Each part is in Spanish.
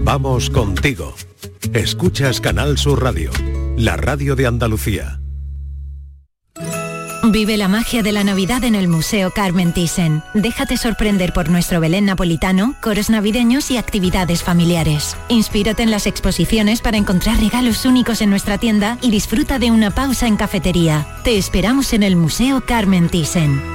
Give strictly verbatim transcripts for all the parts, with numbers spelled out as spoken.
Vamos contigo. Escuchas Canal Sur Radio, la radio de Andalucía. Vive la magia de la Navidad en el Museo Carmen Thyssen. Déjate sorprender por nuestro Belén napolitano, coros navideños y actividades familiares. Inspírate en las exposiciones para encontrar regalos únicos en nuestra tienda y disfruta de una pausa en cafetería. Te esperamos en el Museo Carmen Thyssen.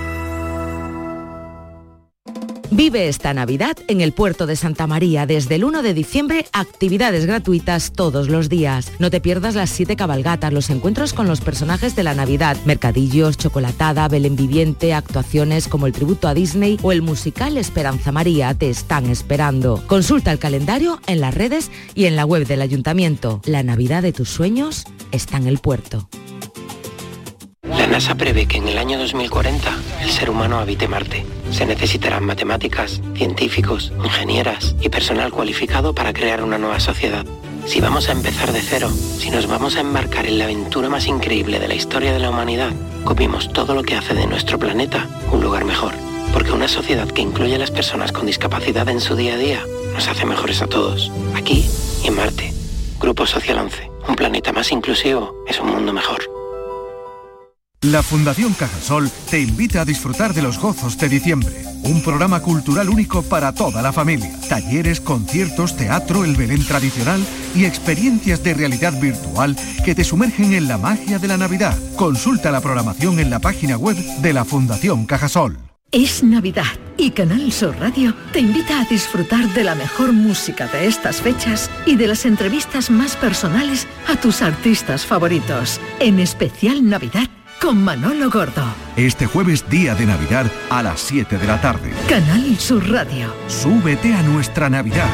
Vive esta Navidad en el puerto de Santa María. Desde el uno de diciembre, actividades gratuitas todos los días. No te pierdas las siete cabalgatas, los encuentros con los personajes de la Navidad, mercadillos, chocolatada, Belén viviente, actuaciones como el tributo a Disney o el musical Esperanza María te están esperando. Consulta el calendario en las redes y en la web del Ayuntamiento. La Navidad de tus sueños está en el puerto. La NASA prevé que en el año dos mil cuarenta el ser humano habite Marte. Se necesitarán matemáticas, científicos, ingenieras y personal cualificado para crear una nueva sociedad. Si vamos a empezar de cero, si nos vamos a embarcar en la aventura más increíble de la historia de la humanidad, copiemos todo lo que hace de nuestro planeta un lugar mejor. Porque una sociedad que incluye a las personas con discapacidad en su día a día nos hace mejores a todos, aquí y en Marte. Grupo Social once. Un planeta más inclusivo es un mundo mejor. La Fundación Cajasol te invita a disfrutar de los gozos de diciembre. Un programa cultural único para toda la familia. Talleres, conciertos, teatro, el Belén tradicional y experiencias de realidad virtual que te sumergen en la magia de la Navidad. Consulta la programación en la página web de la Fundación Cajasol. Es Navidad y Canal Sur Radio te invita a disfrutar de la mejor música de estas fechas y de las entrevistas más personales a tus artistas favoritos. En especial Navidad con Manolo Gordo. Este jueves, día de Navidad, a las siete de la tarde. Canal Sur Radio. Súbete a nuestra Navidad.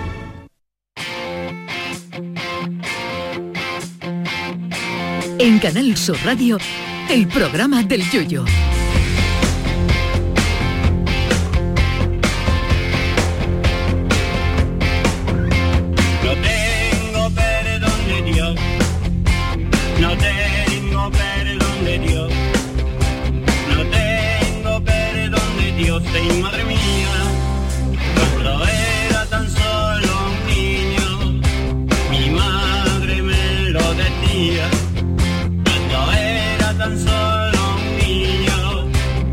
En Canal Sur Radio, el programa del Yoyo. No tengo perdón de Dios. No tengo perdón de Dios. No tengo perdón de Dios. Ay, madre mía, cuando era tan solo un niño, mi madre me lo decía. Cuando era tan solo un niño,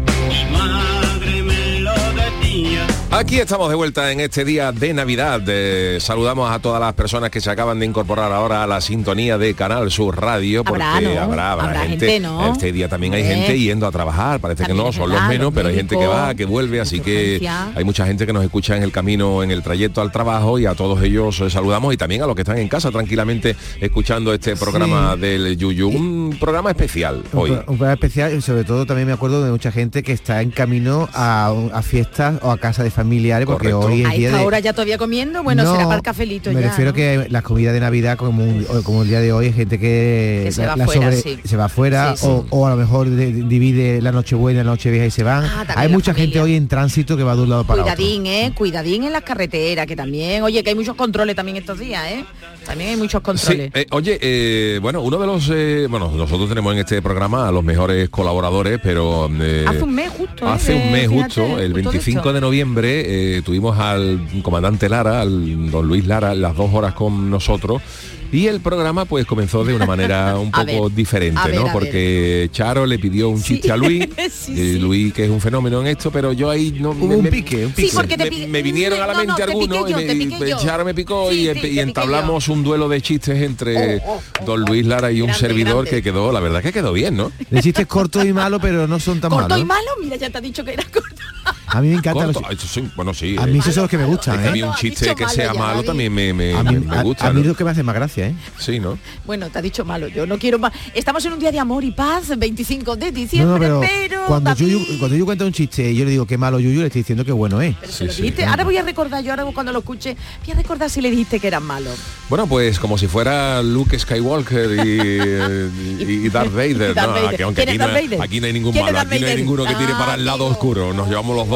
mi madre me lo decía. Aquí estamos de vuelta en este día de Navidad. Eh, saludamos a todas las personas que se acaban de incorporar ahora a la sintonía de Canal Sur Radio, porque habrá, ¿no? habrá, habrá, habrá gente, gente, ¿no? Este día también hay Eh. gente yendo a trabajar, parece También que no, es son verdad, los menos, los pero hay gente que médicos, va, que vuelve, así que urgencia. hay mucha gente que nos escucha en el camino, en el trayecto al trabajo, y a todos ellos eh, saludamos, y también a los que están en casa tranquilamente escuchando este programa Sí. del Yuyu, un programa especial Un, hoy. pro- un programa especial, y sobre todo también me acuerdo de mucha gente que está en camino a, a fiestas o a casa de familiares, porque Correcto. hoy es A día esta de... hora ya todavía comiendo, bueno, No, será para el cafelito me ya, refiero ¿no? que las comidas de Navidad, como, un- como el día de hoy, hay gente que, Que se la- va la fuera, sí. se va fuera, Sí, sí. O, o a lo mejor de- de- divide la Nochebuena, la Nochevieja y se van. Ah, también hay la mucha gente familia. hoy en tránsito que va de un lado para otro. Cuidadín, eh, cuidadín en las carreteras, que también, oye, que hay muchos controles también estos días, eh. También hay muchos Sí, controles. eh, oye, eh, bueno, uno de los, eh, bueno, nosotros tenemos en este programa a los mejores colaboradores, pero eh, Hace un mes justo, ¿eh? hace un mes Fíjate, justo, el justo de veinticinco esto. de noviembre, eh, tuvimos al comandante Lara, al don Luis Lara, las dos horas con nosotros. Y el programa pues comenzó de una manera un A poco ver, diferente, a ver, ¿no? a Porque Charo le pidió un Sí. chiste a Luis, Sí, eh, sí. Luis que es un fenómeno en esto, pero yo ahí no Hubo me- un me- pique, un Sí, pique. porque te me, pi- me vinieron a la no, no, mente te algunos piqué yo, y te me, piqué y yo. Charo me picó Sí, y, sí, empe- te y piqué entablamos un duelo de chistes entre Oh, oh, don Luis Lara y un grande, servidor grande. que quedó, la verdad que quedó bien, ¿no? De chistes cortos y malos, pero no son tan Corto malos. y malo, mira, ya te ha dicho que era corto. A mí me encantan los... Corto, ah, sí, bueno, sí. A eh, mí esos son los que me es gustan, que a mí ¿eh? un No, has chiste dicho que malo sea ya, malo David. también me, me, A mí, me a- gusta, a mí ¿no? lo que me hace más gracia, ¿eh? Sí, ¿no? Bueno, te ha dicho malo, yo no quiero más. Estamos en un día de amor y paz, veinticinco de No, diciembre, no, pero, pero cuando, David- Yuyu, cuando Yuyu cuenta un chiste y yo le digo qué malo Yuyu, le estoy diciendo que bueno es. Pero se Sí, lo sí. dijiste. Ahora voy a recordar, yo ahora cuando lo escuche, voy a recordar si le dijiste que eran malos. Bueno, pues como si fuera Luke Skywalker y, eh, y, y Darth Vader, Darth ¿no? Vader. Aquí, aunque ¿Quién aquí, es no, Darth Vader? aquí no hay ningún ¿Quién es malo, Darth aquí no hay Vader? ninguno que tire para el lado Amigo. oscuro, nos llevamos los dos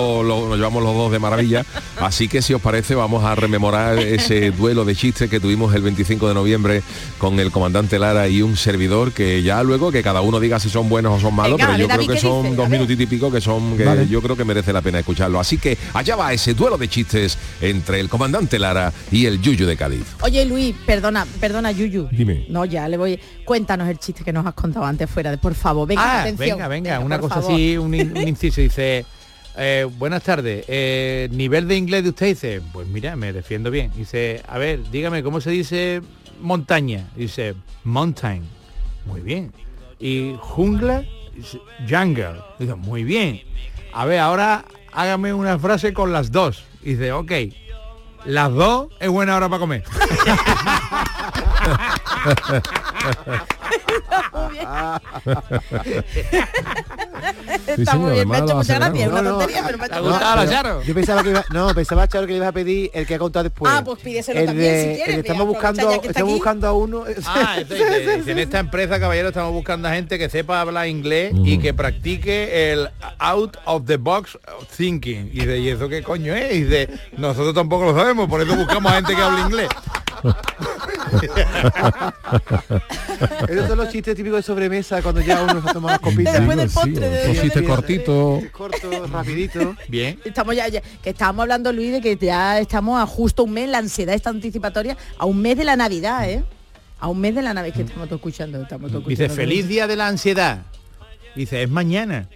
llevamos lo, nos llevamos los dos de maravilla. Así que si os parece vamos a rememorar ese duelo de chistes que tuvimos el veinticinco de noviembre con el comandante Lara y un servidor, que ya luego que cada uno diga si son buenos o son malos. Venga, pero yo David, creo que son dice? dos minutitos y pico que son que vale. Yo creo que merece la pena escucharlo. Así que allá va ese duelo de chistes entre el comandante Lara y el Yuyu de Cádiz. Oye, Luis, perdona, perdona, Yuyu. Dime. No, ya le voy. Cuéntanos el chiste que nos has contado antes fuera de, por favor, venga, ah, atención. Venga, venga, venga, una cosa favor. así, un, un inciso, dice, eh, buenas tardes, eh, nivel de inglés de usted, dice, pues mira, me defiendo bien. Dice, a ver, dígame, ¿cómo se dice montaña? Dice, mountain. Muy bien. Y jungla, dice, jungle. Dice, muy bien. A ver, ahora hágame una frase con las dos. Dice, ok, las dos es buena hora para comer. Está muy bien, me ha hecho mucha gracia, una tontería, no, pero me ha hecho no, mucha pero gracia. Yo pensaba que iba, no, pensaba, Charo, que le ibas a pedir el que ha contado después. Ah, pues pídeselo el también, de, si quieres. el estamos buscando, estamos buscando a uno. Ah, entonces, dice, en esta empresa, caballero, estamos buscando a gente que sepa hablar inglés uh-huh. y que practique el out of the box thinking. Y de, ¿y eso qué coño es? Y de, nosotros tampoco lo sabemos, por eso buscamos a gente que hable inglés. Esos son los chistes típicos de sobremesa cuando ya uno se ha tomado las copitas. Después del postre, sí, de un chiste cortito. Corto, rapidito. Bien. Estamos ya, ya, que estábamos hablando, Luis, de que ya estamos a justo un mes, la ansiedad está anticipatoria, a un mes de la Navidad, ¿eh? A un mes de la Navidad, que estamos todos escuchando, estamos todos Dice, escuchando. feliz día de la ansiedad. Dice, es mañana.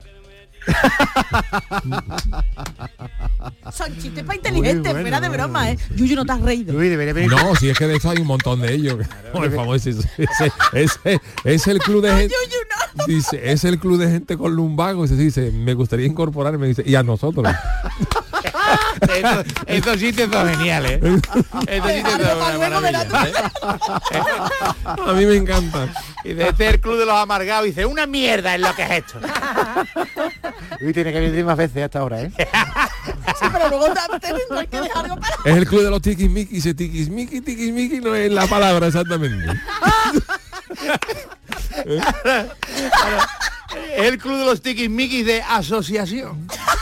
Son chistes para inteligentes, bueno, fuera de broma, ¿eh? Yuyu, no te has reído. No, si es que de eso hay un montón de ellos. Claro, el famoso, ese, ese, ese, es el club de gente. Yuyu, no. Dice, es el club de gente con lumbago. Dice, dice, me gustaría incorporarme, dice, y a nosotros. Estos, estos chistes son geniales. ¿eh? Estos chistes son una maravilla. ¿eh? A mí me encanta. Y de este el club de los amargados dice, una mierda es lo que es esto. Uy, tiene que venir más veces hasta ahora, ¿eh? Sí, pero luego hay que dejar algo para... Es el club de los tiquismiquis, dice tiquismiqui, tiquismiqui no es la palabra exactamente. Es el club de los tiquismiquis de asociación.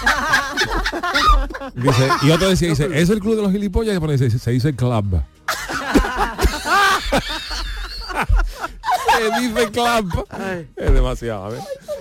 Dice, y otro decía, dice, es el club de los gilipollas, y pone, dice, se dice club. Se dice club. Ay. Es demasiado, a ver.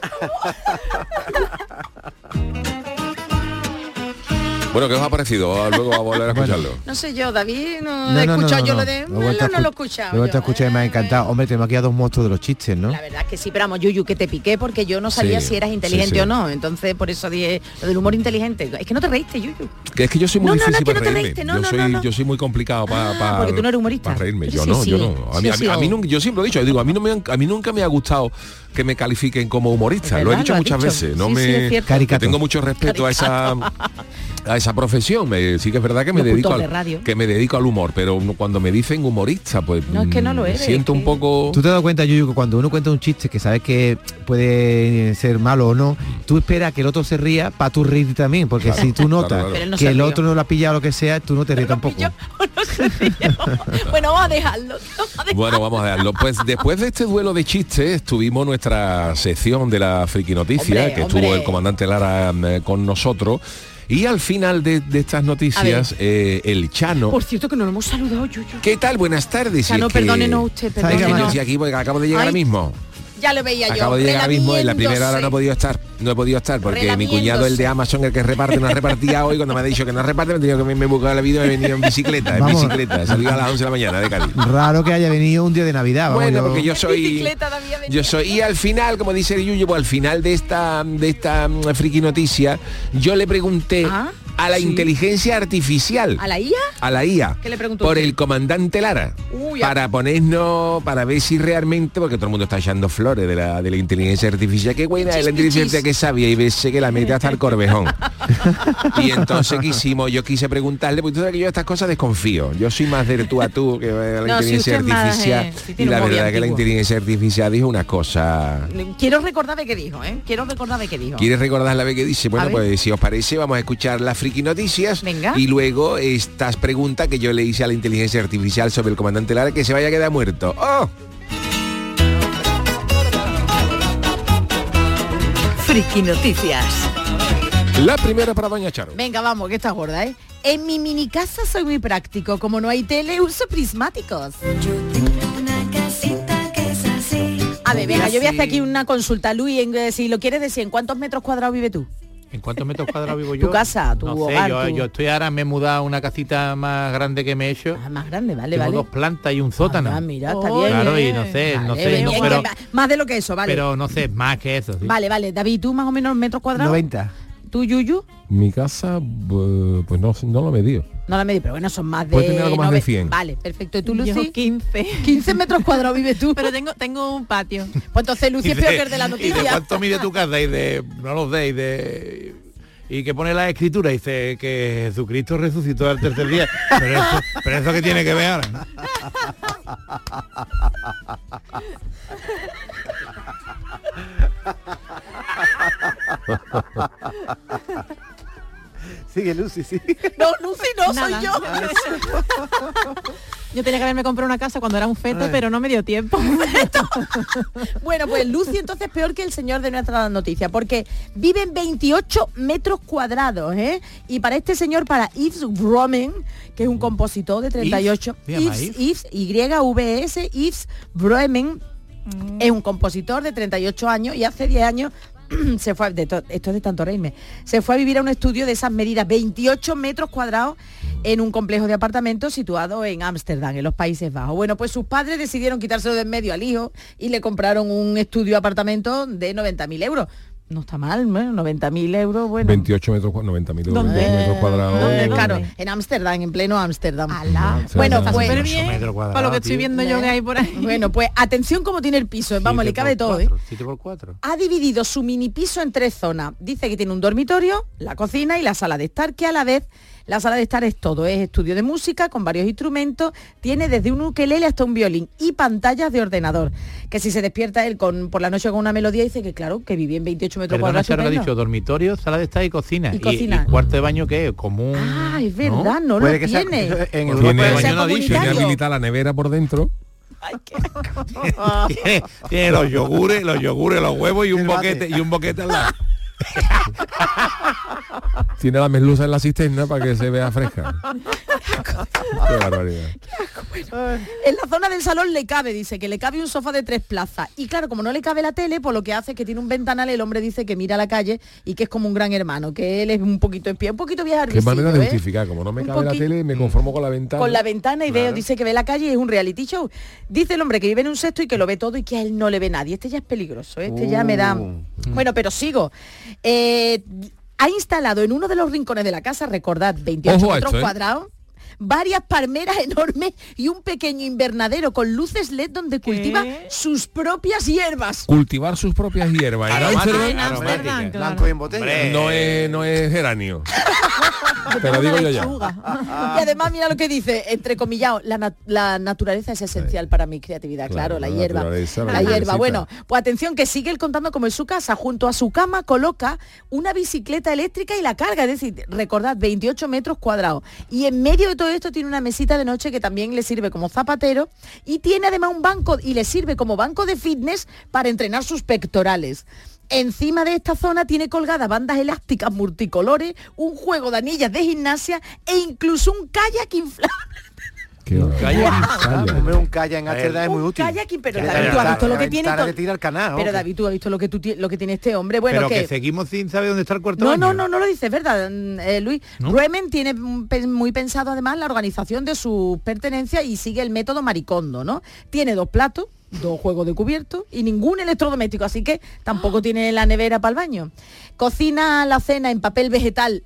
Bueno, ¿qué os ha parecido? Luego a volver a escucharlo. Bueno, no sé yo, David, no, no lo he no, escuchado no, no, yo no. lo de... Lo No, no, no lo he escuchado. Lo he escuchado y me ha encantado. Hombre, tenemos aquí a dos monstruos de los chistes, ¿no? La verdad es que sí, pero vamos, Yuyu, que te piqué porque yo no sabía sí, si eras inteligente sí, sí. o no. Entonces, por eso dije lo del humor inteligente. Es que no te reíste, Yuyu. Que es que yo soy muy no, difícil no, no, para no te reírme. reíste, no, yo, no, soy, no, no. yo soy muy complicado para Ah, pa, porque tú no eres humorista. Para reírme. Pero Yo sí, no, sí. yo no. A mí, Sí, a mí, sí, a mí nunca, yo siempre lo he dicho, yo digo, a mí no me han, a mí nunca me ha gustado que me califiquen como humorista. Es Lo he verdad, dicho lo has muchas dicho. veces. No Sí, sí, me es cierto. que tengo mucho respeto a esa a esa profesión. Me, sí que es verdad que me dedico Locutor de al, radio. que me dedico al humor, pero cuando me dicen humorista, pues No, es que no lo me eres, siento es un que- poco. ¿Tú te has dado cuenta, Yuyu, que cuando uno cuenta un chiste que sabes que puede ser malo o no, tú esperas que el otro se ría para tú reírte también? Porque Claro, si tú notas claro, claro. Pero él no que se el rió. otro no lo ha pillado o lo que sea, tú no te ríes tampoco. Yo, no se ríe. Bueno, vamos a dejarlo. Vamos a dejarlo. Bueno, vamos a darlo. Pues después de este duelo de chistes tuvimos nuestra sección de la Friki Noticia, Hombre, que estuvo hombre. el comandante Lara eh, con nosotros. Y al final de, de estas noticias, eh, el Chano... Por cierto, que no lo hemos saludado, Yuyu. ¿Qué tal? Buenas tardes. Chano, Si es que- perdónenos usted, Estoy perdónenos. aquí porque acabo de llegar Ay, ahora mismo. Ya lo veía yo. Acabo de llegar ahora mismo, en la primera hora no he relamiéndose. podido estar, no he podido estar porque mi Relamiéndose. cuñado, el de Amazon, el que reparte, no repartía hoy. Cuando me ha dicho que no reparte, me he tenido que me, me he buscado la vida y me he venido en bicicleta, en Vamos. bicicleta. He salido a las once de la mañana de Cádiz. Raro que haya venido un día de Navidad. Vamos, Bueno, yo- porque yo soy Bicicleta, David, ha venido. yo soy y al final, como dice el Yuyu, pues al final de esta de esta mm, friki noticia, yo le pregunté Ah, a la sí. inteligencia artificial, ¿A la I A? a la I A, ¿Qué le preguntó por usted? el comandante Lara, Uy, a- para ponernos, para ver si realmente, porque todo el mundo está echando flores de la, de la inteligencia artificial, qué buena es la Pichis, inteligencia pichis. que sabía y ves que la mete hasta el corvejón. Y entonces quisimos, yo quise preguntarle, porque tú sabes que yo de estas cosas desconfío. Yo soy más de tú a tú que la No, si inteligencia usted es más, artificial. eh, si y tiene la un móvil verdad que la antiguo. inteligencia artificial dijo una cosa. Quiero recordar de qué dijo, ¿eh? Quiero recordar de qué dijo. ¿Quieres recordar la vez que dice? Bueno, A ver. pues si os parece, vamos a escuchar las friki noticias. Venga. Y luego estas preguntas que yo le hice a la inteligencia artificial sobre el comandante Lara, que se vaya a quedar muerto. ¡Oh! Friki Noticias. La primera para doña Charo. Venga, vamos, que está gorda, ¿eh? En mi mini casa soy muy práctico. Como no hay tele, uso prismáticos. A ver, venga, yo voy a hacer aquí una consulta. Luis, en, eh, si lo quieres decir, ¿en cuántos metros cuadrados vive tú? ¿En cuántos metros cuadrados vivo yo? Tu casa, tu no sé, hogar. yo, tu... yo estoy ahora, me he mudado a una casita más grande que me he hecho. Ah, más grande, vale, Tengo vale. dos plantas y un sótano. Ah, mira, está Oh, bien. claro, ¿eh? y no sé, Vale, no sé, bien, no, bien, pero, que- más de lo que eso, vale. pero no sé, más que eso. ¿sí? Vale, vale. David, ¿tú más o menos metros cuadrados? noventa. ¿Tú, Yuyu? Mi casa, bu- pues no, no lo medí. No la medí, pero bueno, son más de... Puede tener algo más de nove- cien. Vale, perfecto. ¿Y tú, Yo Lucy? quince. quince metros cuadrados vives tú. Pero tengo tengo un patio. Pues entonces Lucy es de- peor que el de la ¿Y de noticia. cuánto mide tu casa? Y de, no lo sé, y de... Y que pone la escritura, dice que Jesucristo resucitó al tercer día. Pero eso, pero eso que tiene que ver ahora, ¿no? Sigue Lucy, sí. No, Lucy no, Nada. soy yo. Yo tenía que haberme comprado una casa cuando era un feto, Ay. pero no me dio tiempo. Bueno, pues Lucy entonces peor que el señor de nuestra noticia, porque vive en veintiocho metros cuadrados, ¿eh? Y para este señor, para Yves Bromen, que es un compositor de treinta y ocho, Yves, se llama Yves, Yves. Yves, Y V S, Yves Bromen, es un compositor de treinta y ocho años y hace diez años se fue, de to- esto es de tanto reírme, se fue a vivir a un estudio de esas medidas, veintiocho metros cuadrados, en un complejo de apartamentos situado en Ámsterdam, en los Países Bajos. Bueno, pues sus padres decidieron quitárselo de en medio al hijo y le compraron un estudio apartamento de noventa mil euros. No está mal, bueno, noventa mil euros, bueno. veintiocho metros, cua- noventa mil euros, ¿Dónde? metros cuadrados. ¿Dónde? ¿Dónde? Claro, en Ámsterdam, en pleno Ámsterdam. Alá. Bueno, Está pues, Súper ocho bien, metros cuadrados, para lo que estoy tío. viendo yo que hay por ahí. bueno, pues atención cómo tiene el piso, vamos, le cabe todo, ¿eh? siete por cuatro. Ha dividido su mini piso en tres zonas. Dice que tiene un dormitorio, la cocina y la sala de estar, que a la vez la sala de estar es todo, es estudio de música con varios instrumentos, tiene desde un ukelele hasta un violín y pantallas de ordenador. Que si se despierta él con por la noche con una melodía, dice que claro, que vivía en veintiocho metros Perdona, cuadrados. Charo, que ha estupendo. dicho dormitorio, sala de estar y cocina. Y cocina. y cuarto de baño, ¿qué? Común. Ah, es verdad, no, Puede lo que sea- tiene. en Pues Europa Tiene, puede ser no ha dicho, tiene comunitario. habilitada la nevera por dentro. tiene, tiene los yogures, los yogures, los huevos y un El bate. boquete y un boquete al lado. Tiene la merluza en la cisterna para que se vea fresca. Qué barbaridad. En la zona del salón le cabe, dice, que le cabe un sofá de tres plazas. Y claro, como no le cabe la tele, pues lo que hace es que tiene un ventanal, el hombre dice que mira a la calle y que es como un gran hermano, que él es un poquito espía, un poquito vieja Qué manera de ¿eh? justificar. Como no me Un cabe la poqui- tele, me conformo con la ventana. Con la ventana y veo, Claro. dice que ve la calle y es un reality show. Dice el hombre que vive en un sexto y que lo ve todo y que a él no le ve nadie. Este ya es peligroso, ¿eh? este ya me da... Uh. Bueno, pero sigo. Eh, ha instalado en uno de los rincones de la casa, recordad, veintiocho Ojo a metros esto, ¿eh? cuadrados, varias palmeras enormes y un pequeño invernadero con luces L E D donde cultiva sus propias hierbas. Cultivar sus propias hierbas. En Aromática, Ámsterdam en Ámsterdam, aromática. claro. Blanco y en botella. Hombre. no es, no es geranio. Te lo digo yo ya. Y además mira lo que dice, entrecomillado, la, nat- la naturaleza es esencial para mi creatividad, claro, Claro, la la hierba. naturaleza la La hierba, necesita. bueno, pues atención que sigue él contando como en su casa, junto a su cama coloca una bicicleta eléctrica y la carga, es decir, recordad, veintiocho metros cuadrados. Y en medio de todo esto tiene una mesita de noche que también le sirve como zapatero y tiene además un banco y le sirve como banco de fitness para entrenar sus pectorales. Encima de esta zona tiene colgadas bandas elásticas multicolores, un juego de anillas de gimnasia e incluso un kayak inflable. Qué horror. Kayak. Kayak. Hombre, un kayak en Ámsterdam es muy Un útil. kayak, pero Que David, la- tú has la- visto lo la que tiene ventana con- de tira al canal, Pero ojo. David, tú has visto lo que tú ti- lo que tiene este hombre. Bueno, Pero que, que seguimos sin saber dónde está el cuarto no, baño. no, no, no lo dice, ¿verdad, eh, Luis? ¿No? Bremen tiene mm, pe- muy pensado además la organización de sus pertenencias y sigue el método Maricondo, ¿no? Tiene dos platos, dos juegos de cubierto y ningún electrodoméstico, así que tampoco tiene la nevera para el baño. Cocina la cena en papel vegetal.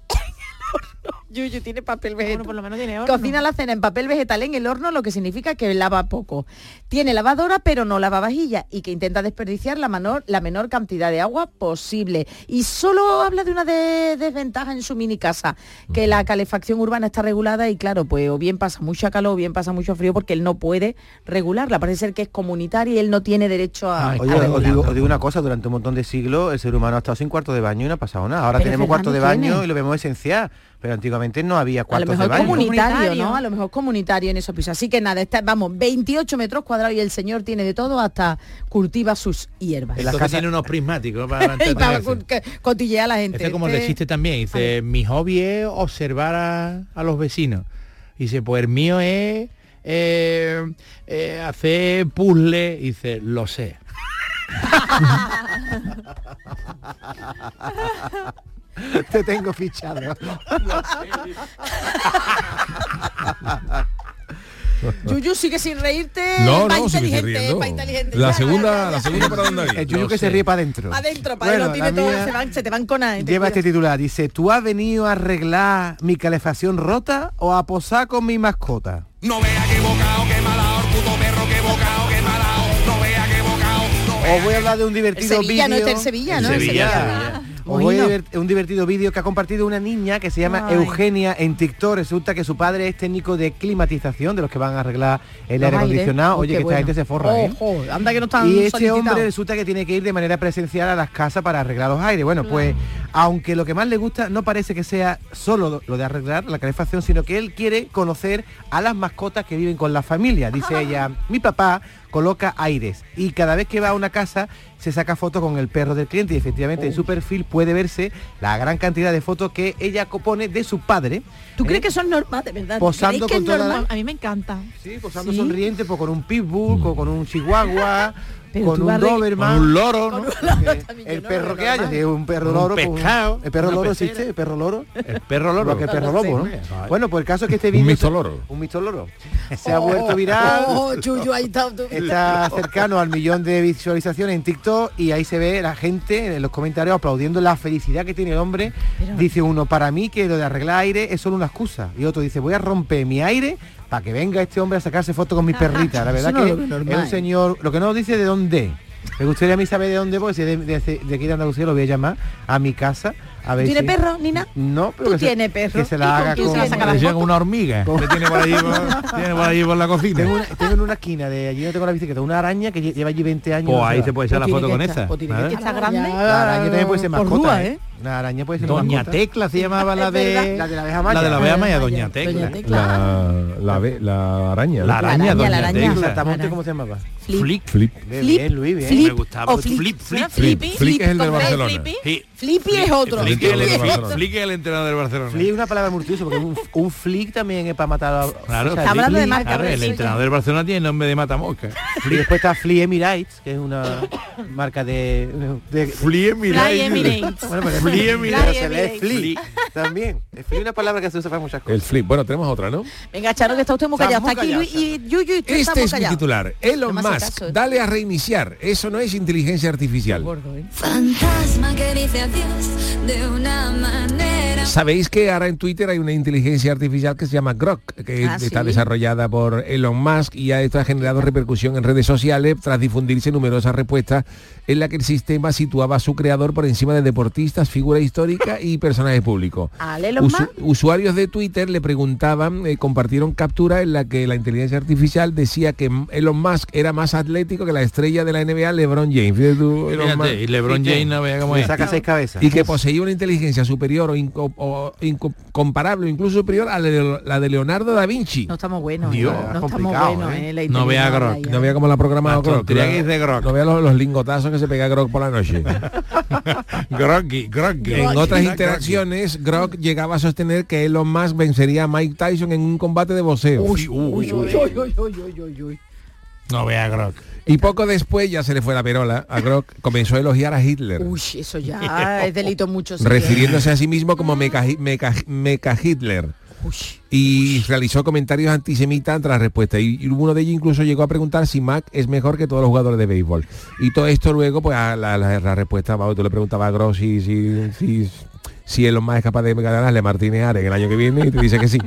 Yuyu tiene papel vegetal. Bueno, por lo menos tiene horno. Cocina la cena en papel vegetal en el horno, lo que significa que lava poco. Tiene lavadora, pero no lavavajillas y que intenta desperdiciar la menor, la menor cantidad de agua posible. Y solo habla de una de- desventaja en su mini casa, que la calefacción urbana está regulada y claro, pues o bien pasa mucha calor o bien pasa mucho frío porque él no puede regularla. Parece ser que es comunitaria y él no tiene derecho a, Ay, a Oye, os regularla. digo, os digo una cosa, durante un montón de sigos el ser humano ha estado sin cuarto de baño y no ha pasado nada. Ahora Pero tenemos Fernando cuarto de baño tiene. y lo vemos esencial. pero antiguamente no había A lo cuartos de mejor baño. comunitario, Comunitario. ¿no? A lo mejor comunitario en esos pisos. Así que nada, está, vamos, veintiocho metros cuadrados y el señor tiene de todo, hasta cultiva sus hierbas. En las Entonces casas- tiene unos prismáticos para Y para entretenerse. cu- que cotillear a la gente. Este es como el Este- de chiste también. Dice, mi hobby es observar a, a los vecinos. Dice, pues el mío es eh, eh, hacer puzzle. Dice, lo sé. Te tengo fichado. Yuyu sigue sin reírte. No, va no, sí me estoy inteligente, riendo. va inteligente. La Ya, segunda, ya, ya, la ya. segunda para dónde El hay. Yuyu No que se sé. ríe para adentro. Adentro, para Bueno, lo tiene la todo, mía- se, van, se te van con nada. Lleva este titular, dice, ¿tú has venido a arreglar mi calefacción rota o a posar con mi mascota? No vea que bocao, que malao, puto perro, que bocao, que malao. No vea que bocao, no vea Os voy a hablar de un El divertido Sevilla, no vídeo. está el Sevilla, En ¿no? El Sevilla, Sevilla. Sevilla. Os voy a Bueno. divert- un divertido vídeo que ha compartido una niña que se llama Ay. Eugenia en TikTok. Resulta que su padre es técnico de climatización, de los que van a arreglar el Los aire aires. acondicionado. Uy, Oye, qué que bueno. esta gente se forra, ¿eh? Ojo, anda que no están Y este solicitados. hombre resulta que tiene que ir de manera presencial a las casas para arreglar los aires. Bueno, pues aunque lo que más le gusta no parece que sea solo lo- lo de arreglar la calefacción, sino que él quiere conocer a las mascotas que viven con la familia. Dice ella, mi papá coloca aires y cada vez que va a una casa se saca fotos con el perro del cliente y efectivamente en su perfil puede verse la gran cantidad de fotos que ella pone de su padre. ¿Tú ¿eh? crees que son normales, de verdad? Posando ¿Creéis que con es toda la- normal? A mí me encanta. Sí, posando ¿Sí? sonriente, pues con un pitbull, con, con un chihuahua, Pero con tú un vas re- doberman. Con un loro, ¿no? Porque el perro que haya, si es un perro Un loro, pues, pescado, el perro una loro pecera. existe, el perro loro. El perro loro. Igual que el perro lobo, ¿no? Ay. Bueno, pues el caso es que este Un vídeo mixto se- loro. un mixto loro se ha vuelto viral. Oh, Yuyu, ahí está. tú. Está cercano al millón de visualizaciones en TikTok y ahí se ve la gente en los comentarios aplaudiendo la felicidad que tiene el hombre. Dice uno, para mí que lo de arreglar aire es solo una excusa. Y otro dice, voy a romper mi aire para que venga este hombre a sacarse fotos con mis perritas. La verdad Eso no que lo veo es normal. un señor, lo que no dice de dónde. Me gustaría a mí saber de dónde, porque si es de, de, de aquí de Andalucía lo voy a llamar a mi casa. A ver ¿Tiene si- perro, Nina? No, pero ¿Tú que se- tienes perro? que se ¿Y la con haga quién se con... la saca la Le llegan una hormiga que tiene por allí por, tiene por allí por la cocina. Tengo, una- tengo en una esquina de allí no tengo la bicicleta, una araña que lle- lleva allí veinte años. Pues no ahí va. se puede echar la Pues foto tiene con que estar- esa. pues tiene que ¿vale? estar ¿Está grande? La araña también puede ser Por mascota, rúa, ¿eh? ¿eh? Una araña puede ser Doña mascota. Tecla se llamaba la Es verdad. de La de la abeja maya. la de la abeja maya, doña Doña Tecla. Tecla. La, la, ave- la araña. ¿no? La araña, araña, doña la araña. Tecla. Exactamente, ¿cómo se llamaba? Flick. Flip. Bien, Flip, bien, Luis, bien. flip, Me gustaba. o flip. Flip, flip, Suena Flip. flippy, Flip es el de con Barcelona. Flippy. Sí. Flippy es otro. Flick Flick es el, es el de Flick- Barcelona. Flick es el entrenador del Barcelona. Flick es una palabra muy útil porque un, un flick también es para matar a... Claro, o sea, Está hablando de flick- marca, Claro, el sí, entrenador del Barcelona tiene nombre de matamosca. Y después está Flea Emirates, que es una marca de... de Flick Fly Emirates. Bueno, pues Flea pero Emirates. se lee Emirates. Flea también. Es Flea una palabra que se usa para muchas cosas. El flip. Bueno, tenemos otra, ¿no? Venga, Charo, que está usted muy Está callado. muy Está aquí callado, Luis y Yuyu y tú está Este muy es mi callado. titular. Elon No me hace Musk, caso, ¿eh? dale a reiniciar. Eso no es inteligencia artificial. Gordo, ¿eh? Fantasma que dice adiós de una manera. Sabéis que ahora en Twitter hay una inteligencia artificial que se llama Grok, que Ah, está ¿sí? desarrollada por Elon Musk y ya esto ha generado repercusión en redes sociales tras difundirse numerosas respuestas en la que el sistema situaba a su creador por encima de deportistas, figuras históricas y personajes públicos. ¿Al Elon Usu- Musk? usuarios de Twitter le preguntaban, eh, compartieron captura en la que la inteligencia artificial decía que Elon Musk era más atlético que la estrella de la N B A, LeBron James. Fíjate tú, Elon Musk. Fíjate, y LeBron James no vea cómo Le es. saca seis cabezas. Y que poseía una inteligencia superior o, inco- o inco- comparable o incluso superior a la de, la de Leonardo da Vinci. No estamos buenos. Dios, ¿eh? No estamos complicado, buenos, ¿eh? ¿eh? La No vea inteligencia Grok, ahí, ¿eh? No vea cómo la ha programado La Grok. tontería No- que dice Grok. No vea los, los lingotazos que se pega Grok por la noche. Groggy, groggy. En otras interacciones, Grok llegaba a sostener que Elon Musk vencería a Mike Tyson en un combate de boxeo. Uy, uy, uy, uy, uy, uy, uy, uy. No vea Grog. Y poco después ya se le fue la perola a Grok, comenzó a elogiar a Hitler, Uy, eso ya es delito mucho. sí, ¿eh? refiriéndose a sí mismo como Meca, Meca, Meca Hitler. Uy. Y realizó comentarios antisemitas tras respuesta. Y, y uno de ellos incluso llegó a preguntar si Mac es mejor que todos los jugadores de béisbol. Y todo esto luego, pues a la, la, la respuesta, vamos, tú le preguntabas a Gross si, si, si, si Elon Musk es capaz de ganarle a Martínez Ares el año que viene y te dice que sí.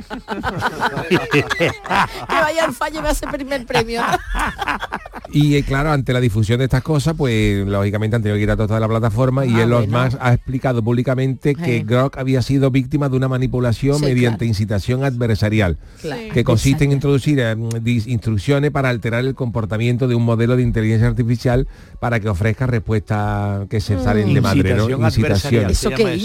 Que vaya al fallo y me hace primer premio. Y eh, claro, ante la difusión de estas cosas, pues lógicamente han tenido que quitar toda la plataforma y Ah, Elon bueno. Musk ha explicado públicamente que Sí. Grok había sido víctima de una manipulación Sí, mediante claro. incitación adversarial, Claro. que consiste en Exacto. introducir eh, dis- instrucciones para alterar el comportamiento de un modelo de inteligencia artificial para que ofrezca respuestas que se salen de madre, ¿no? Incitación adversarial. ¿Eso se qué llama es? eso. Incitación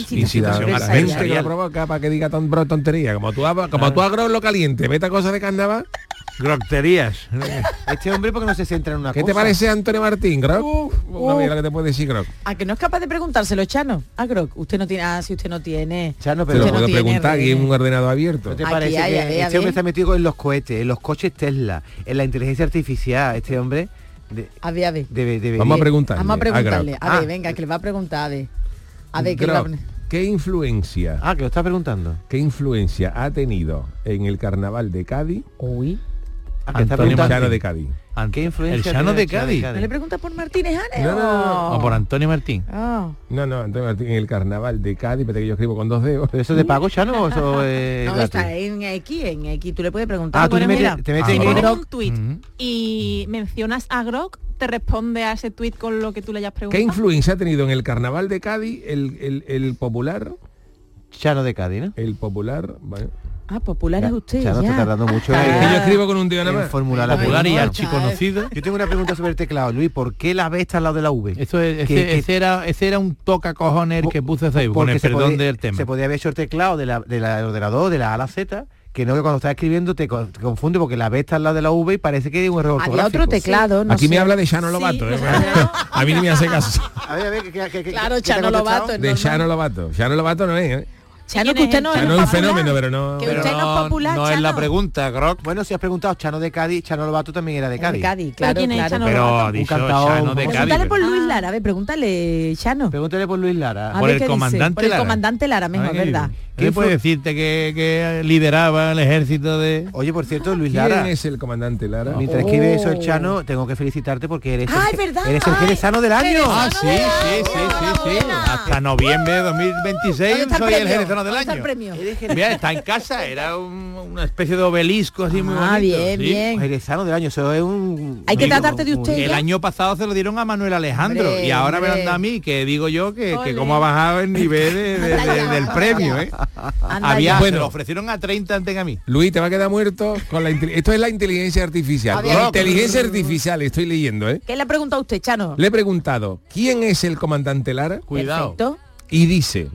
La, la gente que lo provoca para que diga tan bro tontería. Como tú, como claro. tú agro lo caliente, meta cosas de carnaval. Grocterías. Este hombre porque no se centra en una ¿Qué cosa. te parece Antonio Martín, Groc? Uh, uh. No mira lo que te puede decir, Groc. ¿A que no es capaz de preguntárselo, Chano? A Groc, usted no tiene, ah, si usted no tiene. Chano, pero usted lo puedo preguntar aquí en un ordenador abierto. ¿No te parece hay, que hay, este hombre está metido en los cohetes, en los coches Tesla, en la inteligencia artificial? Este hombre. De, a ver, a ver. Debe, debe, Vamos a preguntarle. Vamos a preguntarle. A, a ver, ah. venga, que le va a preguntar, a ver. A ver, Groc, ¿qué, ¿qué influencia? Ah, que lo está preguntando. ¿Qué influencia ha tenido en el carnaval de Cádiz? Uy. Ah, Antonio Chano de Cádiz. ¿Qué influencia? El Chano de Cádiz. ¿No le preguntas por Martínez Anes? No, no, no, no. O por Antonio Martín. Oh. No, no, Antonio Martín en el carnaval de Cádiz, pero que yo escribo con dos dedos. ¿Pero eso de pago, Chano, o eso es No, gratis? está en X, en X. Tú le puedes preguntar. Ah, tú te metes, te metes si en pones Groc. un tuit uh-huh. y mencionas a Groc, te responde a ese tuit con lo que tú le hayas preguntado. ¿Qué influencia ha tenido en el carnaval de Cádiz el, el, el popular? Chano de Cádiz, ¿no? El popular, bueno. Ah, popular es usted. Chano ya. está tardando mucho ah, en, que yo escribo con un tío nada más. Formular la popular y pregunta. archiconocido. Yo tengo una pregunta sobre el teclado, Luis. ¿Por qué la B está al lado de la V? Eso es, ese, que, ese, era, ese era un toca cojones que puse Facebook, con el perdón podía, del tema. Se podía haber hecho el teclado de la, de la, del ordenador, de la A a la Z, que no que cuando estás escribiendo te, te confunde porque la B está al lado de la V y parece que hay un error ortográfico. Había otro teclado, no Aquí sé. me habla de Chano Lobato, sí, ¿eh? A mí ni me hace caso. A ver, a ver, ¿qué, qué, qué, claro, ¿qué Chano Lobato. De Chano Lobato. Chano Lobato no es, ¿eh? Chano, que usted no Chano es un fenómeno, pero no... Que pero usted no, no es popular, no Chano. es la pregunta, Groc. Bueno, si has preguntado Chano de Cádiz, Chano Lobato también era de Cádiz. De Cádiz, claro, ¿Pero quién claro. es Chano pero Lobato? ha dicho Un cantao, Chano de Cádiz. Pregúntale por pero... Luis Lara, a ver, pregúntale, Chano. Pregúntale por Luis Lara. A Por ver el qué comandante dice. Por el Lara. comandante Lara, mejor, Ay, ¿verdad? ¿Qué puede decirte que, que lideraba el ejército de...? Oye, por cierto, Luis ¿Quién Lara. es el comandante Lara? Mientras Oh. escribe eso el Chano, tengo que felicitarte porque eres ¡Ay, el, verdad! eres el jerezano del año. Ah, sí, sí, sí, sí, sí. Hasta noviembre de dos mil veintiséis soy el jerezano del año. Mira, está en casa, era un, una especie de obelisco así muy bonito. Ah, bien, ¿sí? bien. Jerezano del año, eso es un... Hay que un- tratarte de usted. El ya. año pasado se lo dieron a Manuel Alejandro Hombre, y ahora me lo hombre. han dado a mí, que digo yo que, que Ole. cómo ha bajado el nivel de- de- Anda de- ya, del anda premio, ya. ¿eh? Anda Había, ya. se Bueno. lo ofrecieron a treinta antes que a mí. Luis, te va a quedar muerto con la inte- esto es la inteligencia artificial. A ver. La inteligencia artificial, estoy leyendo, ¿eh? ¿Qué le ha preguntado usted, Chano? Le he preguntado, ¿quién es el comandante Lara? Cuidado. Perfecto. Y dice,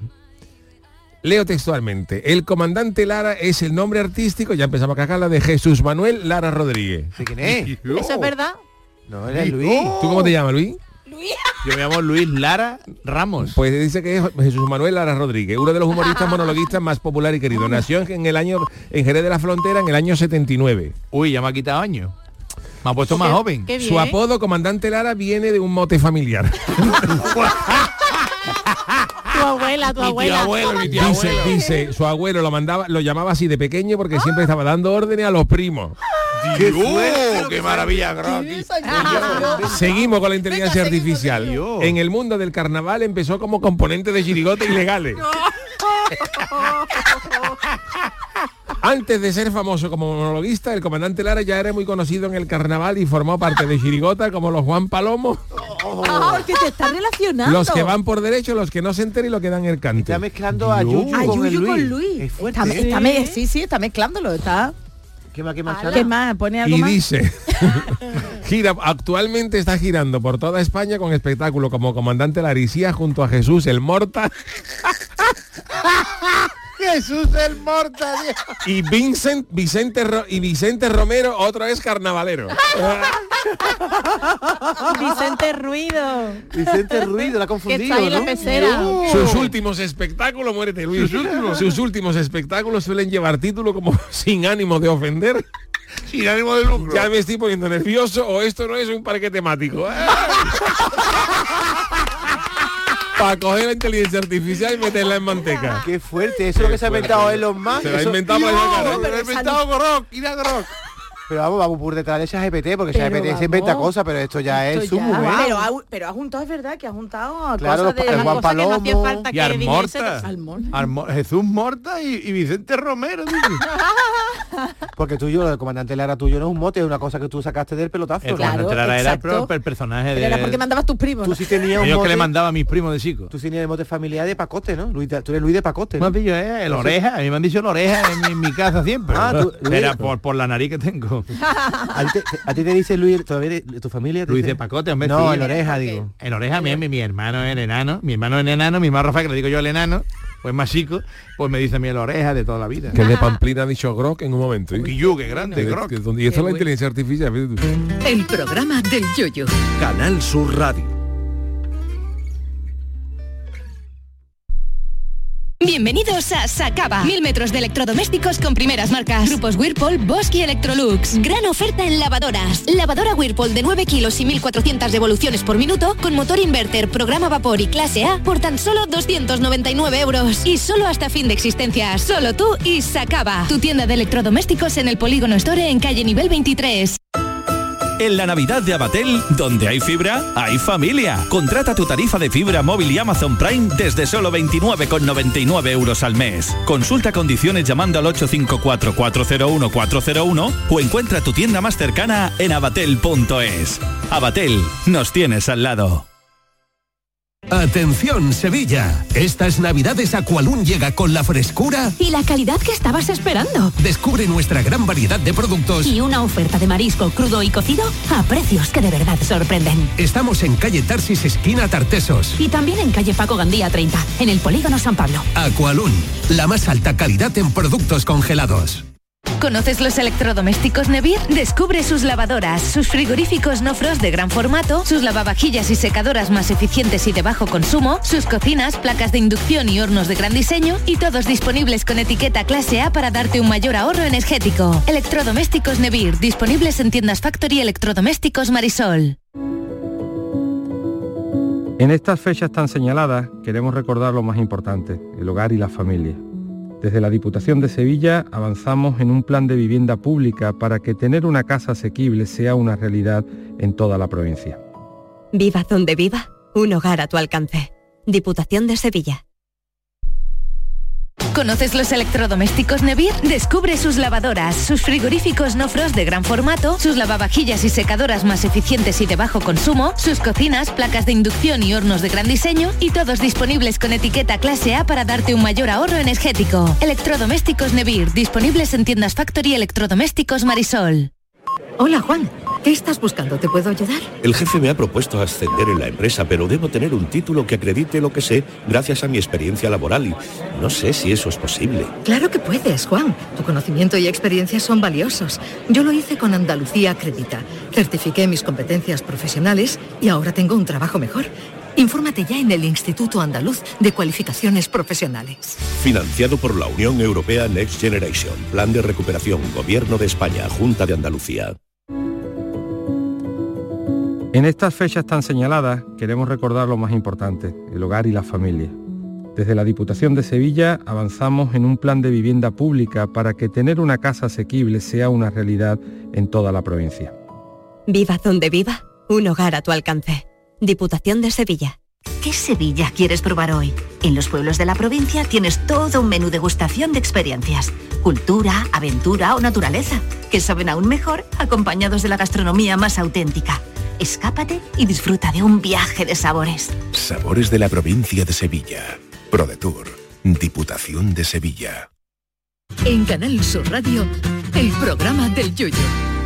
leo textualmente, el comandante Lara es el nombre artístico, ya empezamos a cagarla, de Jesús Manuel Lara Rodríguez. ¿Sí quién es? ¿Eso es verdad? No, era Luis. ¿Tú cómo te llamas, Luis? Yo me llamo Luis Lara Ramos. Pues dice que es Jesús Manuel Lara Rodríguez, uno de los humoristas monologuistas más popular y querido. Nació en el año, en Jerez de la Frontera, en el año setenta y nueve. Uy, ya me ha quitado años. Me ha puesto más Qué- joven. qué bien. Su apodo, comandante Lara, viene de un mote familiar. Tu abuela, tu Mi tío abuela. abuelo, mi tío Dice, abuelo. dice, su abuelo lo mandaba, lo llamaba así de pequeño porque siempre estaba dando órdenes a los primos. ¡Qué, ¡Qué maravilla, Groc! Seguimos con la inteligencia Venga, seguimos, artificial. seguimos. En el mundo del carnaval empezó como componente de chirigotas ilegales. Antes de ser famoso como monologuista, el comandante Lara ya era muy conocido en el carnaval y formó parte de chirigotas como los Juan Palomo, Ah, porque te está relacionando. los que van por derecho, los que no se enteran y los que dan el cante. Está mezclando a Yuyu, A con, el Yuyu Luis. con Luis. Es fuerte, Está, ¿eh? está me- sí, sí, está mezclándolo. Está. ¿Qué más, qué más, Chano? ¿Qué más? ¿Pone algo Y más? dice, gira, actualmente está girando por toda España con espectáculos como Comandante Laricía junto a Jesús el Morta Jesús el Morta. y Vincent, Vicente Ro- y Vicente Romero, otro es carnavalero. Vicente Ruido. Vicente Ruido, la ha Que confundido, está ahí en la ¿no? pecera. Sus últimos espectáculos, muérete Luis, sus últimos espectáculos suelen llevar título como Sin ánimo de ofender, Sin ánimo de lucro. Ya me estoy poniendo nervioso o esto no es un parque temático. Para coger la inteligencia artificial y meterla en manteca. Qué fuerte, eso es lo que se ha inventado Elon Musk. Se lo ha eso- inventado para ¡No! esa cara. Pero Lo he esa inventado Groc, mira Groc. Pero vamos, vamos por detrás de esa G P T, porque esa Pero G P T se vamos. inventa cosas, pero esto ya es Esto ya, sumo, ¿eh? pero, ha, pero ha juntado, es verdad, que ha juntado a Claro, cosas de... el Juan Cosa que no hacía Palomo falta Y que viniese- Armorta. Salmón. Armo- Jesús Morta y, y Vicente Romero. dice. Porque tuyo, el comandante Lara tuyo no es un mote, es una cosa que tú sacaste del pelotazo. El ¿no? Claro, comandante Lara era el, exacto. pro- el personaje Pero de... era porque mandabas tus primos. Tú ¿no? sí tenías un Yo que le mote, mandaba a mis primos de chico. tú sí tenías el mote familiar de Pacote, ¿no? Luis, tú eres Luis de Pacote, ¿no? No, pillo, eh, el oreja, a mí me han dicho el oreja en, mi- en mi casa siempre. Ah, tú- Luis. Era por, por la nariz que tengo. ¿A ti, te, a ti te dice Luis, todavía de tu familia? te Luis dice? de Pacote, hombre. No, sí. el oreja, digo. El oreja, mi, mi, mi hermano es el enano, mi hermano es el enano, mi hermano Rafael, que le digo yo el enano, pues más chico, pues me dice a mí en la oreja de toda la vida. Que de Pamplina ha dicho Grok en un momento. Y yo, qué grande, Que- Grok. que- Y esto es la inteligencia artificial. El programa del Yoyo. Canal Sur Radio. Bienvenidos a Sacaba. Mil metros de electrodomésticos con primeras marcas. Grupos Whirlpool, Bosch y Electrolux. Gran oferta en lavadoras. Lavadora Whirlpool de nueve kilos y mil cuatrocientas devoluciones por minuto con motor inverter, programa vapor y clase A por tan solo doscientos noventa y nueve euros. Y solo hasta fin de existencia. Solo tú y Sacaba. Tu tienda de electrodomésticos en el Polígono Store en calle nivel veintitrés. En la Navidad de Abatel, donde hay fibra, hay familia. Contrata tu tarifa de fibra móvil y Amazon Prime desde solo veintinueve con noventa y nueve euros al mes. Consulta condiciones llamando al ocho cinco cuatro, cuatro cero uno, cuatro cero uno o encuentra tu tienda más cercana en abatel punto es. Abatel, nos tienes al lado. Atención Sevilla, estas navidades Aqualun llega con la frescura Y la calidad que estabas esperando. Descubre nuestra gran variedad de productos. Y una oferta de marisco crudo y cocido a precios que de verdad sorprenden. Estamos en calle Tarsis esquina Tartesos. Y también en calle Paco Gandía treinta, en el Polígono San Pablo. Aqualun, la más alta calidad en productos congelados. ¿Conoces los electrodomésticos Nevir? Descubre sus lavadoras, sus frigoríficos no frost de gran formato, sus lavavajillas y secadoras más eficientes y de bajo consumo, sus cocinas, placas de inducción y hornos de gran diseño, y todos disponibles con etiqueta clase A para darte un mayor ahorro energético. Electrodomésticos Nevir, disponibles en tiendas Factory Electrodomésticos Marisol. En estas fechas tan señaladas queremos recordar lo más importante, el hogar y la familia. Desde la Diputación de Sevilla avanzamos en un plan de vivienda pública para que tener una casa asequible sea una realidad en toda la provincia. Viva donde viva, un hogar a tu alcance. Diputación de Sevilla. ¿Conoces los electrodomésticos Nevir? Descubre sus lavadoras, sus frigoríficos no frost de gran formato, sus lavavajillas y secadoras más eficientes y de bajo consumo, sus cocinas, placas de inducción y hornos de gran diseño, y todos disponibles con etiqueta clase A para darte un mayor ahorro energético. Electrodomésticos Nevir, disponibles en tiendas Factory Electrodomésticos Marisol. Hola Juan, ¿qué estás buscando? ¿Te puedo ayudar? El jefe me ha propuesto ascender en la empresa, pero debo tener un título que acredite lo que sé gracias a mi experiencia laboral y no sé si eso es posible. Claro que puedes, Juan. Tu conocimiento y experiencia son valiosos. Yo lo hice con Andalucía Acredita. Certifiqué mis competencias profesionales y ahora tengo un trabajo mejor. Infórmate ya en el Instituto Andaluz de Cualificaciones Profesionales. Financiado por la Unión Europea Next Generation. Plan de recuperación. Gobierno de España. Junta de Andalucía. En estas fechas tan señaladas queremos recordar lo más importante, el hogar y la familia. Desde la Diputación de Sevilla avanzamos en un plan de vivienda pública para que tener una casa asequible sea una realidad en toda la provincia. Viva donde viva, un hogar a tu alcance. Diputación de Sevilla. ¿Qué Sevilla quieres probar hoy? En los pueblos de la provincia tienes todo un menú degustación de experiencias. Cultura, aventura o naturaleza, que saben aún mejor acompañados de la gastronomía más auténtica. Escápate y disfruta de un viaje de sabores. Sabores de la provincia de Sevilla. ProDetour, Diputación de Sevilla. En Canal Sur Radio, el programa del Yoyo.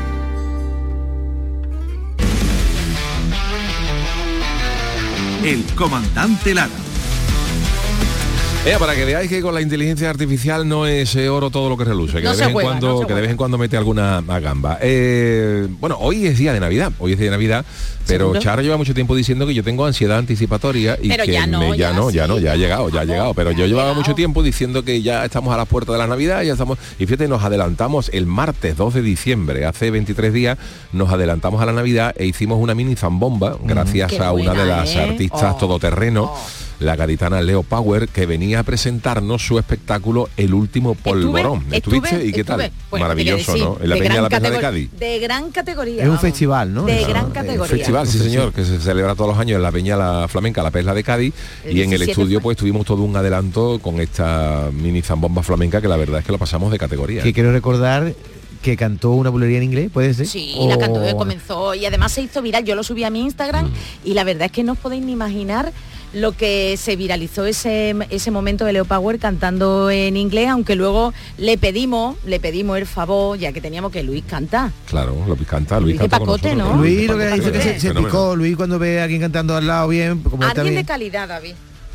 El comandante Lara. Eh, para que veáis que con la inteligencia artificial no es eh, oro todo lo que reluce, que, No de, se vez en juega, cuando, no se que de vez juega. en cuando mete alguna gamba. Eh, bueno, hoy es día de Navidad, hoy es día de Navidad, pero ¿Seguro? Charo lleva mucho tiempo diciendo que yo tengo ansiedad anticipatoria y Pero que ya no, me- ya, ya no, ya sí. no, ya ha llegado, ya ha llegado. Pero yo llevaba mucho tiempo diciendo que ya estamos a las puertas de la Navidad, ya estamos. Y fíjate, nos adelantamos el martes dos de diciembre, hace veintitrés días, nos adelantamos a la Navidad e hicimos una mini zambomba, gracias Qué a una de buena, las ¿eh? artistas Oh. todoterreno. La gaditana Leo Power, que venía a presentarnos su espectáculo El Último Polvorón. Estuve, ¿Estuviste? estuve, ¿Y qué tal? estuve. Bueno, Maravilloso, te voy a ¿no? decir, En la de Peña gran La Pesla de categor- Cádiz. De gran categoría. Es un vamos. festival, ¿no? De Eso, gran eh, categoría. Festival, sí señor, que se celebra todos los años en la Peña La Flamenca, la Pesla de Cádiz, El y en el diecisiete estudio fue. pues tuvimos todo un adelanto con esta mini zambomba flamenca que la verdad es que lo pasamos de categoría. Que quiero recordar que cantó una bulería en inglés, ¿puede ser? Sí, O- la cantó, comenzó y además se hizo viral. Yo lo subí a mi Instagram y la verdad es que no os podéis ni imaginar lo que se viralizó ese, ese momento de Leo Power cantando en inglés, aunque luego le pedimos, le pedimos el favor, ya que teníamos que Luis cantar. Claro, lo canta, Luis Luis de canta con Pacote, nosotros. ¿no? Luis lo que Pacote, dice que se, se fenómeno. picó, Luis cuando ve a alguien cantando al lado bien, como está Alguien bien. de calidad, David.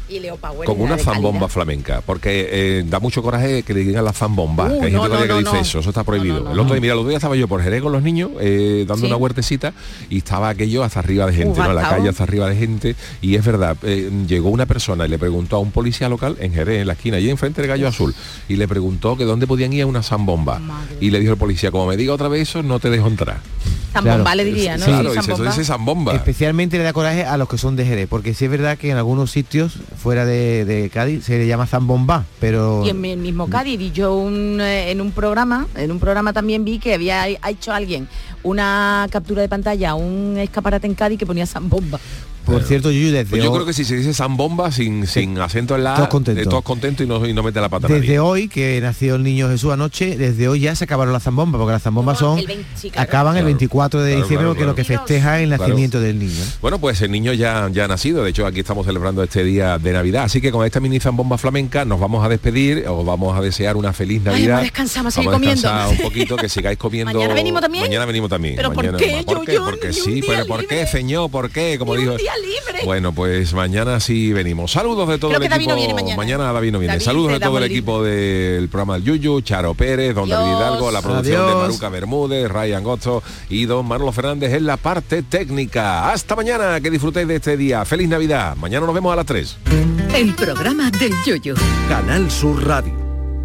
Y Leo Power con era una de zambomba calidad. flamenca, porque eh, da mucho coraje que le digan la zambomba, Uh, que hay no, gente todavía no, que no, dice no. eso, eso está prohibido. No, no, el no. otro día, mira, el otro día estaba yo por Jerez con los niños, eh, dando Sí. una huertecita, y estaba aquello hasta arriba de gente, Uh, ¿no? En la gastado. calle hasta arriba de gente, y es verdad, eh, llegó una persona y le preguntó a un policía local en Jerez, en la esquina, allí enfrente del Gallo Azul, y le preguntó que dónde podían ir a una zambomba. Y le dijo el policía, como me diga otra vez eso, no te dejo entrar. Zambomba Claro. le diría, ¿no? Claro, Sí, dice, eso zambomba. dice zambomba. Especialmente le da coraje a los que son de Jerez, porque sí es verdad que en algunos sitios fuera de, de Cádiz se le llama zambomba, pero Y en el mismo Cádiz vi yo un, eh, en un programa, en un programa también vi que había ha hecho alguien una captura de pantalla, un escaparate en Cádiz que ponía zambomba. por cierto, Yuyu, desde Pues yo hoy- creo que si se dice zambomba sin, sin acento en la A, Todos contentos. eh, todos contentos y no, y no mete la pata a nadie. desde hoy que nació el niño Jesús anoche, desde hoy ya se acabaron las zambombas, porque las zambombas son el veinte, sí, claro. acaban el Claro. veinticuatro de Claro, diciembre, claro, que es lo que claro. festeja el Claro. nacimiento del niño. Bueno, pues el niño ya, ya ha nacido, de hecho aquí estamos celebrando este día de Navidad, así que con esta mini zambomba flamenca nos vamos a despedir, os vamos a desear una feliz Ay, Navidad. vamos a descansar, vamos a seguir Vamos a comiendo. descansar un poquito, que sigáis comiendo. ¿Mañana venimos también? Mañana venimos también. ¿Pero por Mañana- qué, ¿Por qué? Yuyu? Porque Ni un sí, día pero ¿por qué, libre. señor? ¿Por qué? Como Ni dijo. un día libre. Bueno, pues mañana sí venimos. Saludos de todo Creo el que David equipo. no viene mañana. David no viene. David, Saludos te de todo damos el libre. equipo del programa del Yuyu, Charo Pérez, don David Adiós. Hidalgo, la producción de Adiós. Maruca Bermúdez, Ray Angosto y don Manolo Fernández en la parte técnica. Hasta mañana, que disfrutéis de este día. Feliz Navidad. Mañana nos vemos a las tres. El programa del Yoyo. Canal Sur Radio.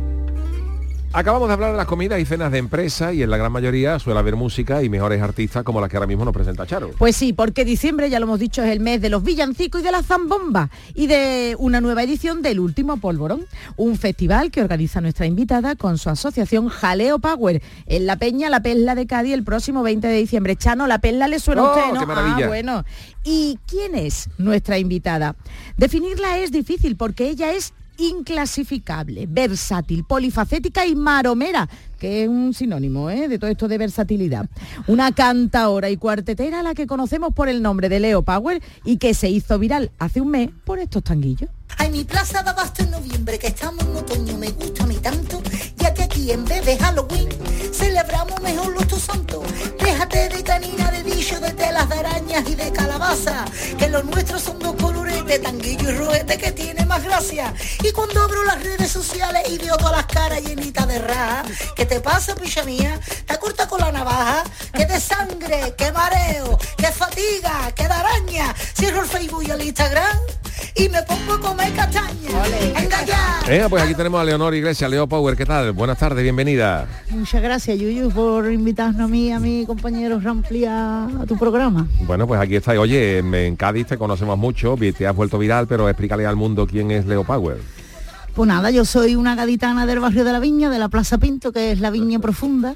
Acabamos de hablar de las comidas y cenas de empresa y en la gran mayoría suele haber música y mejores artistas como las que ahora mismo nos presenta Charo. Pues sí, porque diciembre, ya lo hemos dicho, es el mes de los villancicos y de la zambomba y de una nueva edición del Último Polvorón, un festival que organiza nuestra invitada con su asociación Jaleo Power en La Peña, La Perla de Cádiz, el próximo veinte de diciembre. Chano, La Perla le suena a ¡Oh, usted, ¿no? qué maravilla! Ah, bueno. ¿Y quién es nuestra invitada? Definirla es difícil porque ella es inclasificable, versátil, polifacética y maromera, que es un sinónimo, ¿eh?, de todo esto de versatilidad. Una cantaora y cuartetera a la que conocemos por el nombre de Leo Power y que se hizo viral hace un mes por estos tanguillos. Ay, mi plaza de abasto en noviembre, que estamos en otoño, me gusta a mí tanto, ya que aquí en vez de Halloween celebramos mejor los tus santos. Déjate de canina, de bicho, de telas de arañas y de calabaza, que los nuestros son dos colores de tanguillo y roete, que tiene más gracia. Y cuando abro las redes sociales y veo todas las caras llenitas de raja, ¿qué te pasa, picha mía? ¿Te corta con la navaja? ¿Qué de sangre? ¿Qué mareo? ¿Qué fatiga? ¿Qué de araña? Cierro el Facebook y el Instagram y me pongo a comer castaña. ¡Venga ya! Eh, pues aquí tenemos a Leonor Iglesias, Leo Power, ¿qué tal? Buenas tardes, bienvenida. Muchas gracias, Yuyu, por invitarnos a mí, a mi compañero Rampli, a, a tu programa. Bueno, pues aquí está. Oye, en, en Cádiz te conocemos mucho, te has vuelto viral, pero explícale al mundo quién es Leo Power. Pues nada, yo soy una gaditana del barrio de la Viña, de la Plaza Pinto, que es la Viña Profunda,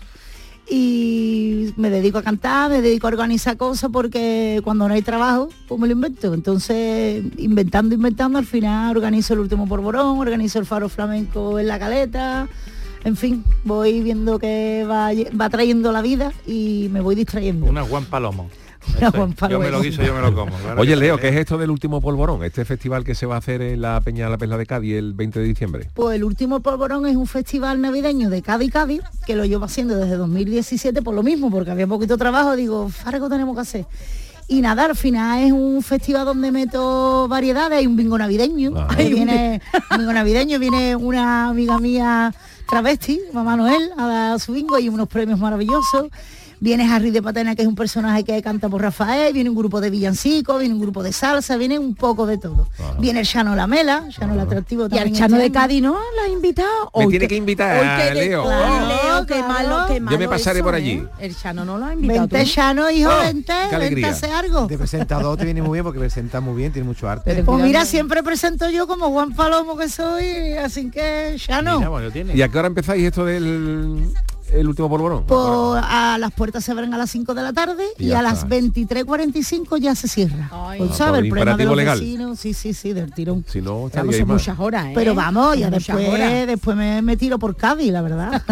y me dedico a cantar, me dedico a organizar cosas, porque cuando no hay trabajo, pues me lo invento. Entonces, inventando, inventando, al final organizo el Último Polvorón, organizo el Faro Flamenco en La Caleta, en fin, voy viendo que va, va trayendo la vida y me voy distrayendo. Una Juan Palomo. Una Esto es. Juan Palomo. Yo me lo guiso, yo me lo como. Claro Oye, que Leo, sí. ¿qué es esto del Último Polvorón? Este festival que se va a hacer en la Peña La Perla de Cádiz el veinte de diciembre. Pues el Último Polvorón es un festival navideño de Cádiz Cádiz, que lo llevo haciendo desde dos mil diecisiete por lo mismo, porque había poquito trabajo, digo, algo tenemos que hacer. Y nada, al final es un festival donde meto variedades, hay un bingo navideño, Ah. ahí viene un bingo navideño, viene una amiga mía travesti, Mamá Noel, a dar su bingo y unos premios maravillosos. Viene Harry de Patena, que es un personaje que canta por Rafael, viene un grupo de villancicos, viene un grupo de salsa, viene un poco de todo. Ajá. Viene el Chano Lamela, Chano el atractivo Y también. al Chano este de año. Cádiz, ¿no? ¿La has invitado? Me Hoy tiene que- que invitar, hoy que de- Leo. Ay, Claro, Leo, qué claro. malo, qué malo. me pasaré eso, por ¿eh? allí. El Chano no lo ha invitado. Vente, tú. Chano, hijo, Oh, vente, qué vente alegría. a hacer algo. De presentador te viene muy bien porque presenta muy bien, tiene mucho arte. Pues mira, siempre presento yo como Juan Palomo que soy, así que Chano. Mira, bueno, tiene. ¿Y a qué hora empezáis esto del el Último Polvorón? Pues a las puertas se abren a las cinco de la tarde Y y, ya a las está. veintitrés cuarenta y cinco ya se cierra. Ay. Pues Ah, sabes, por el problema de imperativo los legal. vecinos, sí, sí, sí, del tirón. Si no, Vamos, estaríais son más. muchas horas, ¿eh? Pero vamos, ya Son muchas después, horas. después me, me tiro por Cádiz, la verdad.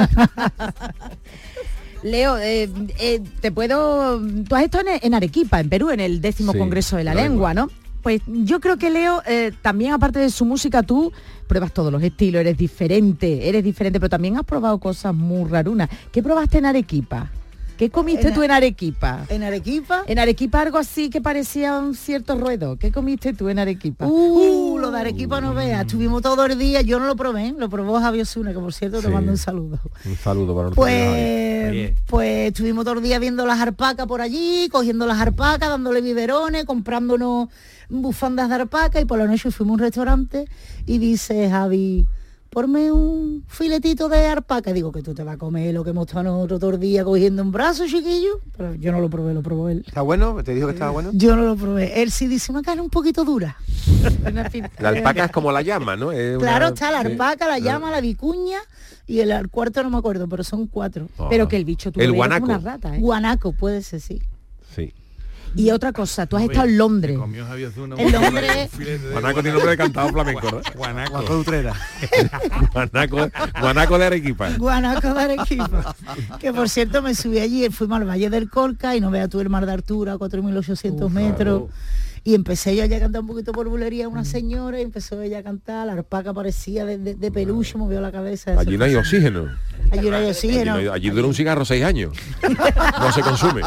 Leo, eh, eh, te puedo... Tú has estado en, en Arequipa, en Perú, en el décimo Sí, Congreso de la, la lengua, lengua. ¿no? Pues yo creo que Leo, eh, también aparte de su música, tú pruebas todos los estilos, eres diferente, eres diferente, pero también has probado cosas muy rarunas. ¿Qué probaste en Arequipa? ¿Qué comiste En tú a- en Arequipa? En Arequipa, En Arequipa algo así que parecía un cierto ruedo. ¿Qué comiste tú en Arequipa? uh, los de Arequipa no veas. Estuvimos todo el día, yo no lo probé, lo probó Javier Osuna, que por cierto te Sí. mando un saludo. Un saludo para nuestro amigo Javier. Pues, pues estuvimos todo el día viendo las arpacas por allí, cogiendo las arpacas, dándole biberones, comprándonos bufandas de arpaca y por la noche fuimos a un restaurante y dice Javi, ponme un filetito de arpaca. Digo, que tú te vas a comer lo que hemos estado nosotros todo el día cogiendo un brazo, chiquillo. Pero yo no lo probé, lo probó él. ¿Está bueno? ¿Te dijo que estaba bueno? Yo no lo probé. Él sí dice una carne un poquito dura. La alpaca es como la llama, ¿no? Es una- Claro, está la sí. arpaca, la llama, la vicuña y el, el cuarto no me acuerdo, pero son cuatro. Ah. Pero que el bicho tú El lo ves como guanaco. una rata, ¿eh? Guanaco, puede ser, sí. Sí. Y otra cosa, tú has estado en Londres. En Londres. Guanaco tiene nombre de cantado flamenco, ¿no? Guanaco. Guanaco de Utrera. Guanaco, Guanaco de Arequipa. Guanaco de Arequipa. Que por cierto me subí allí, fuimos al Valle del Colca y no veas tú el mar de Artura, cuatro mil ochocientos metros. Y empecé yo allá a cantar un poquito por bulería a una señora y empezó ella a cantar, la arpaca parecía de, de, de peluche, movió la cabeza. Allí no hay oxígeno. Allí no hay oxígeno. Allí, no hay- allí dura un cigarro seis años. No se consume.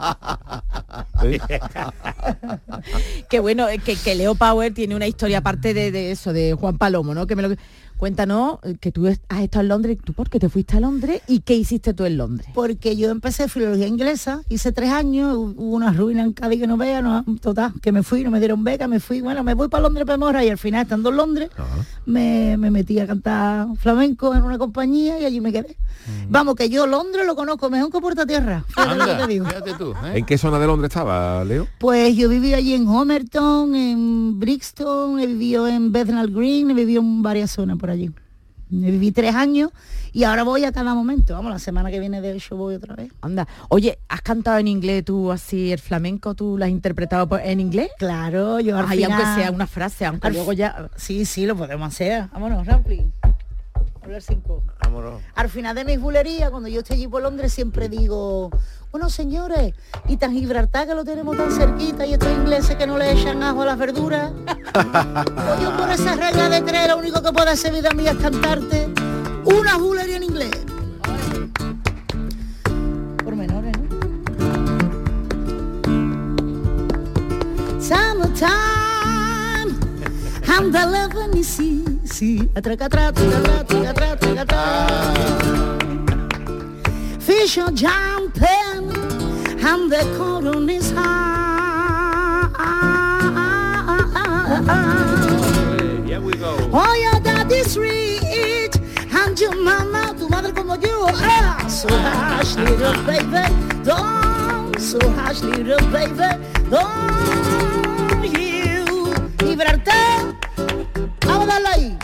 ¿Sí? Que bueno, eh, que, que Leo Power tiene una historia aparte de, de eso, de Juan Palomo, ¿no? Que me lo cuéntanos, eh, que tú has estado en Londres, ¿tú por qué te fuiste a Londres y qué hiciste tú en Londres? Porque yo empecé filología inglesa, hice tres años, hu- hubo una ruina en Cádiz que no vea, no, total, que me fui, no me dieron beca, me fui, bueno, me voy para Londres para Mora y al final estando en Londres me, me metí a cantar flamenco en una compañía y allí me quedé. Vamos, que yo Londres lo conozco mejor que Puerta Tierra. Fíjate lo que te digo. Fíjate tú, ¿eh? ¿En qué zona de Londres estaba, Leo? Pues yo viví allí en Homerton, en Brixton, he vivido en Bethnal Green, he vivido en varias zonas por allí. Me viví tres años y ahora voy a cada momento. Vamos, la semana que viene de hecho voy otra vez. Anda, oye, ¿has cantado en inglés tú así el flamenco? ¿Tú lo has interpretado por- en inglés? Claro, yo al Ay, final... aunque sea una frase, aunque Al- luego ya... Sí, sí, lo podemos hacer. Vámonos, Rampli. Hablar cinco. Vámonos. Al final de mis bulerías, cuando yo estoy allí por Londres, siempre digo, bueno, señores, y tan Gibraltar que lo tenemos tan cerquita y estos ingleses que no le echan ajo a las verduras. Pues yo por esa regla de tres, lo único que puede hacer vida mía es cantarte una bulería en inglés. Por menores, ¿no? Summertime, and the living is easy. Atraca, atraca, atraca, atraca, atraca. Fish are jumping, and the cotton is high. Here we go. Oh, your daddy's rich, and your mama, tu madre como yo. Ah, so hush, little baby, don't. So hush, little baby, don't you. Gibraltar, vamos a darle ahí.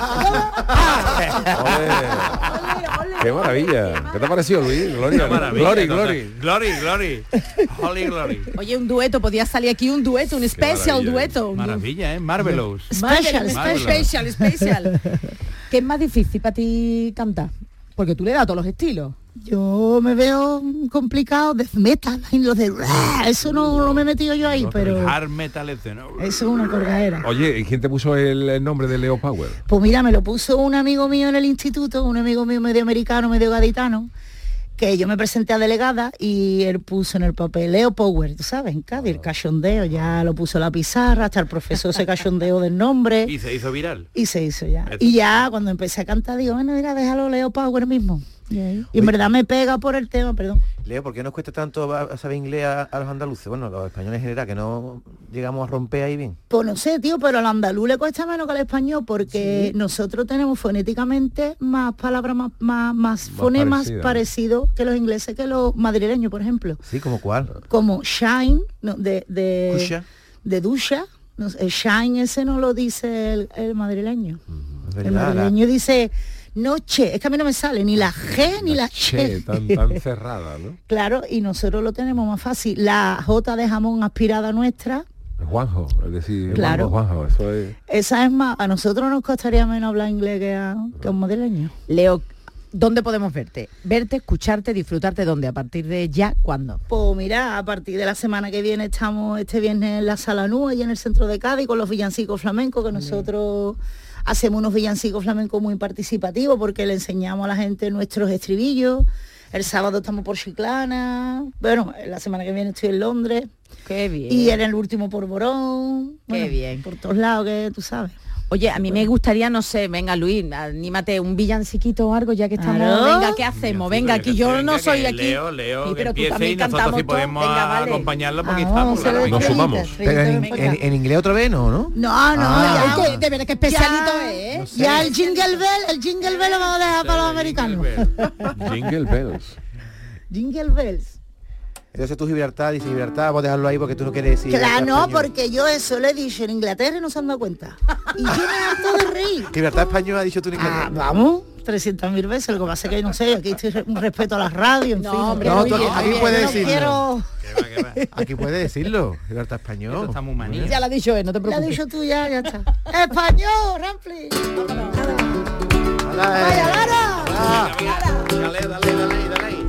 Ole. ¡Qué maravilla! ¿Qué te ha parecido, Luis? Gloria, Qué maravilla, glory, total. glory. Glory, glory. Holy glory. Oye, un dueto, podía salir aquí un dueto, un especial maravilla, dueto. Maravilla, ¿eh? Marvelous. Special, Marvelous. special, special. ¿Qué es más difícil para ti cantar? Porque tú le das todos los estilos. Yo me veo complicado, death metal, y lo de eso no lo me he metido yo ahí, pero Hard metal ese, ¿no? eso es una colgadera. Oye, ¿y quién te puso el, el nombre de Leo Power? Pues mira, me lo puso un amigo mío en el instituto, un amigo mío medio americano, medio gaditano, que yo me presenté a delegada y él puso en el papel Leo Power, tú sabes, en Cádiz, el cachondeo, ya lo puso en la pizarra, hasta el profesor se cachondeó del nombre Y se hizo viral. y se hizo ya. Y ya cuando empecé a cantar digo, bueno, mira, déjalo Leo Power mismo. Y, ahí- y en verdad me pega por el tema, perdón. Leo, ¿por qué nos cuesta tanto a- a saber inglés a, a los andaluces? Bueno, los españoles en general, que no llegamos a romper ahí bien. Pues no sé, tío, pero al andaluz le cuesta menos que al español porque nosotros tenemos fonéticamente más palabras, más, más, más fonemas parecidas. parecidos que los ingleses, que los madrileños, por ejemplo. Sí, ¿como cuál? Como shine, no, de, de, Dusha. de dusha. No sé, el shine ese no lo dice el, el madrileño. Es El verdad, la- madrileño dice noche, es que a mí no me sale ni la G ni la Che, Che. tan, tan cerrada, ¿no? Claro, y nosotros lo tenemos más fácil. La J de jamón aspirada nuestra, Juanjo, es decir, Claro. Juanjo, Juanjo, eso es... esa es más, a nosotros nos costaría menos hablar inglés que a, que a un madrileño. Leo, ¿dónde podemos verte? Verte, escucharte, disfrutarte, ¿dónde? A partir de ya, ¿cuándo? Pues mira, a partir de la semana que viene estamos este viernes en la Sala Nua y en el centro de Cádiz con los villancicos flamencos, que nosotros hacemos unos villancicos flamencos muy participativos porque le enseñamos a la gente nuestros estribillos. El sábado estamos por Chiclana, bueno, la semana que viene estoy en Londres. Qué bien. Y en el último por Borón. Qué bien. Por todos lados, que tú sabes. Oye, a mí me gustaría, no sé, venga Luis, anímate un villanciquito o algo ya que estamos. Claro. Venga, ¿qué hacemos? Venga, aquí yo no soy aquí. Leo, Leo, Sí, que pero tú empiece también y nosotros cantamos si podemos todo. Venga, vale. acompañarlo porque Ah, estamos, vamos a claro. ver Nos estrellitas, sumamos. Pero en, estrellitas, en- en inglés otra vez no, ¿no? No, no, Ah. ya, Ay, que- de verdad que especialito ya, es, ¿eh? ya el jingle bell, el jingle bell lo vamos a dejar para los americanos. Jingle bells. Jingle bells. Entonces tú Gibraltar, dice Gibraltar, vamos a dejarlo ahí porque tú no quieres decir... Claro, no, español. porque yo eso le he dicho en Inglaterra y no se han dado cuenta. Y yo me harto de reír. Gibraltar español ha dicho tú en Inglaterra. Ah, vamos, trescientas mil veces, lo que pasa es que no sé, aquí estoy re- un respeto a la radio, en No, fin. hombre, No, oye, tú aquí, aquí oye, puedes no decirlo. quiero... Aquí puedes decirlo, Gibraltar español. Esto está muy manía. Ya lo ha dicho él, no te Ya lo has preocupes. dicho tú ya, ya está. ¡Español, Rampli! ¡Vaya, Lara! Ah, Dale, dale, dale, dale.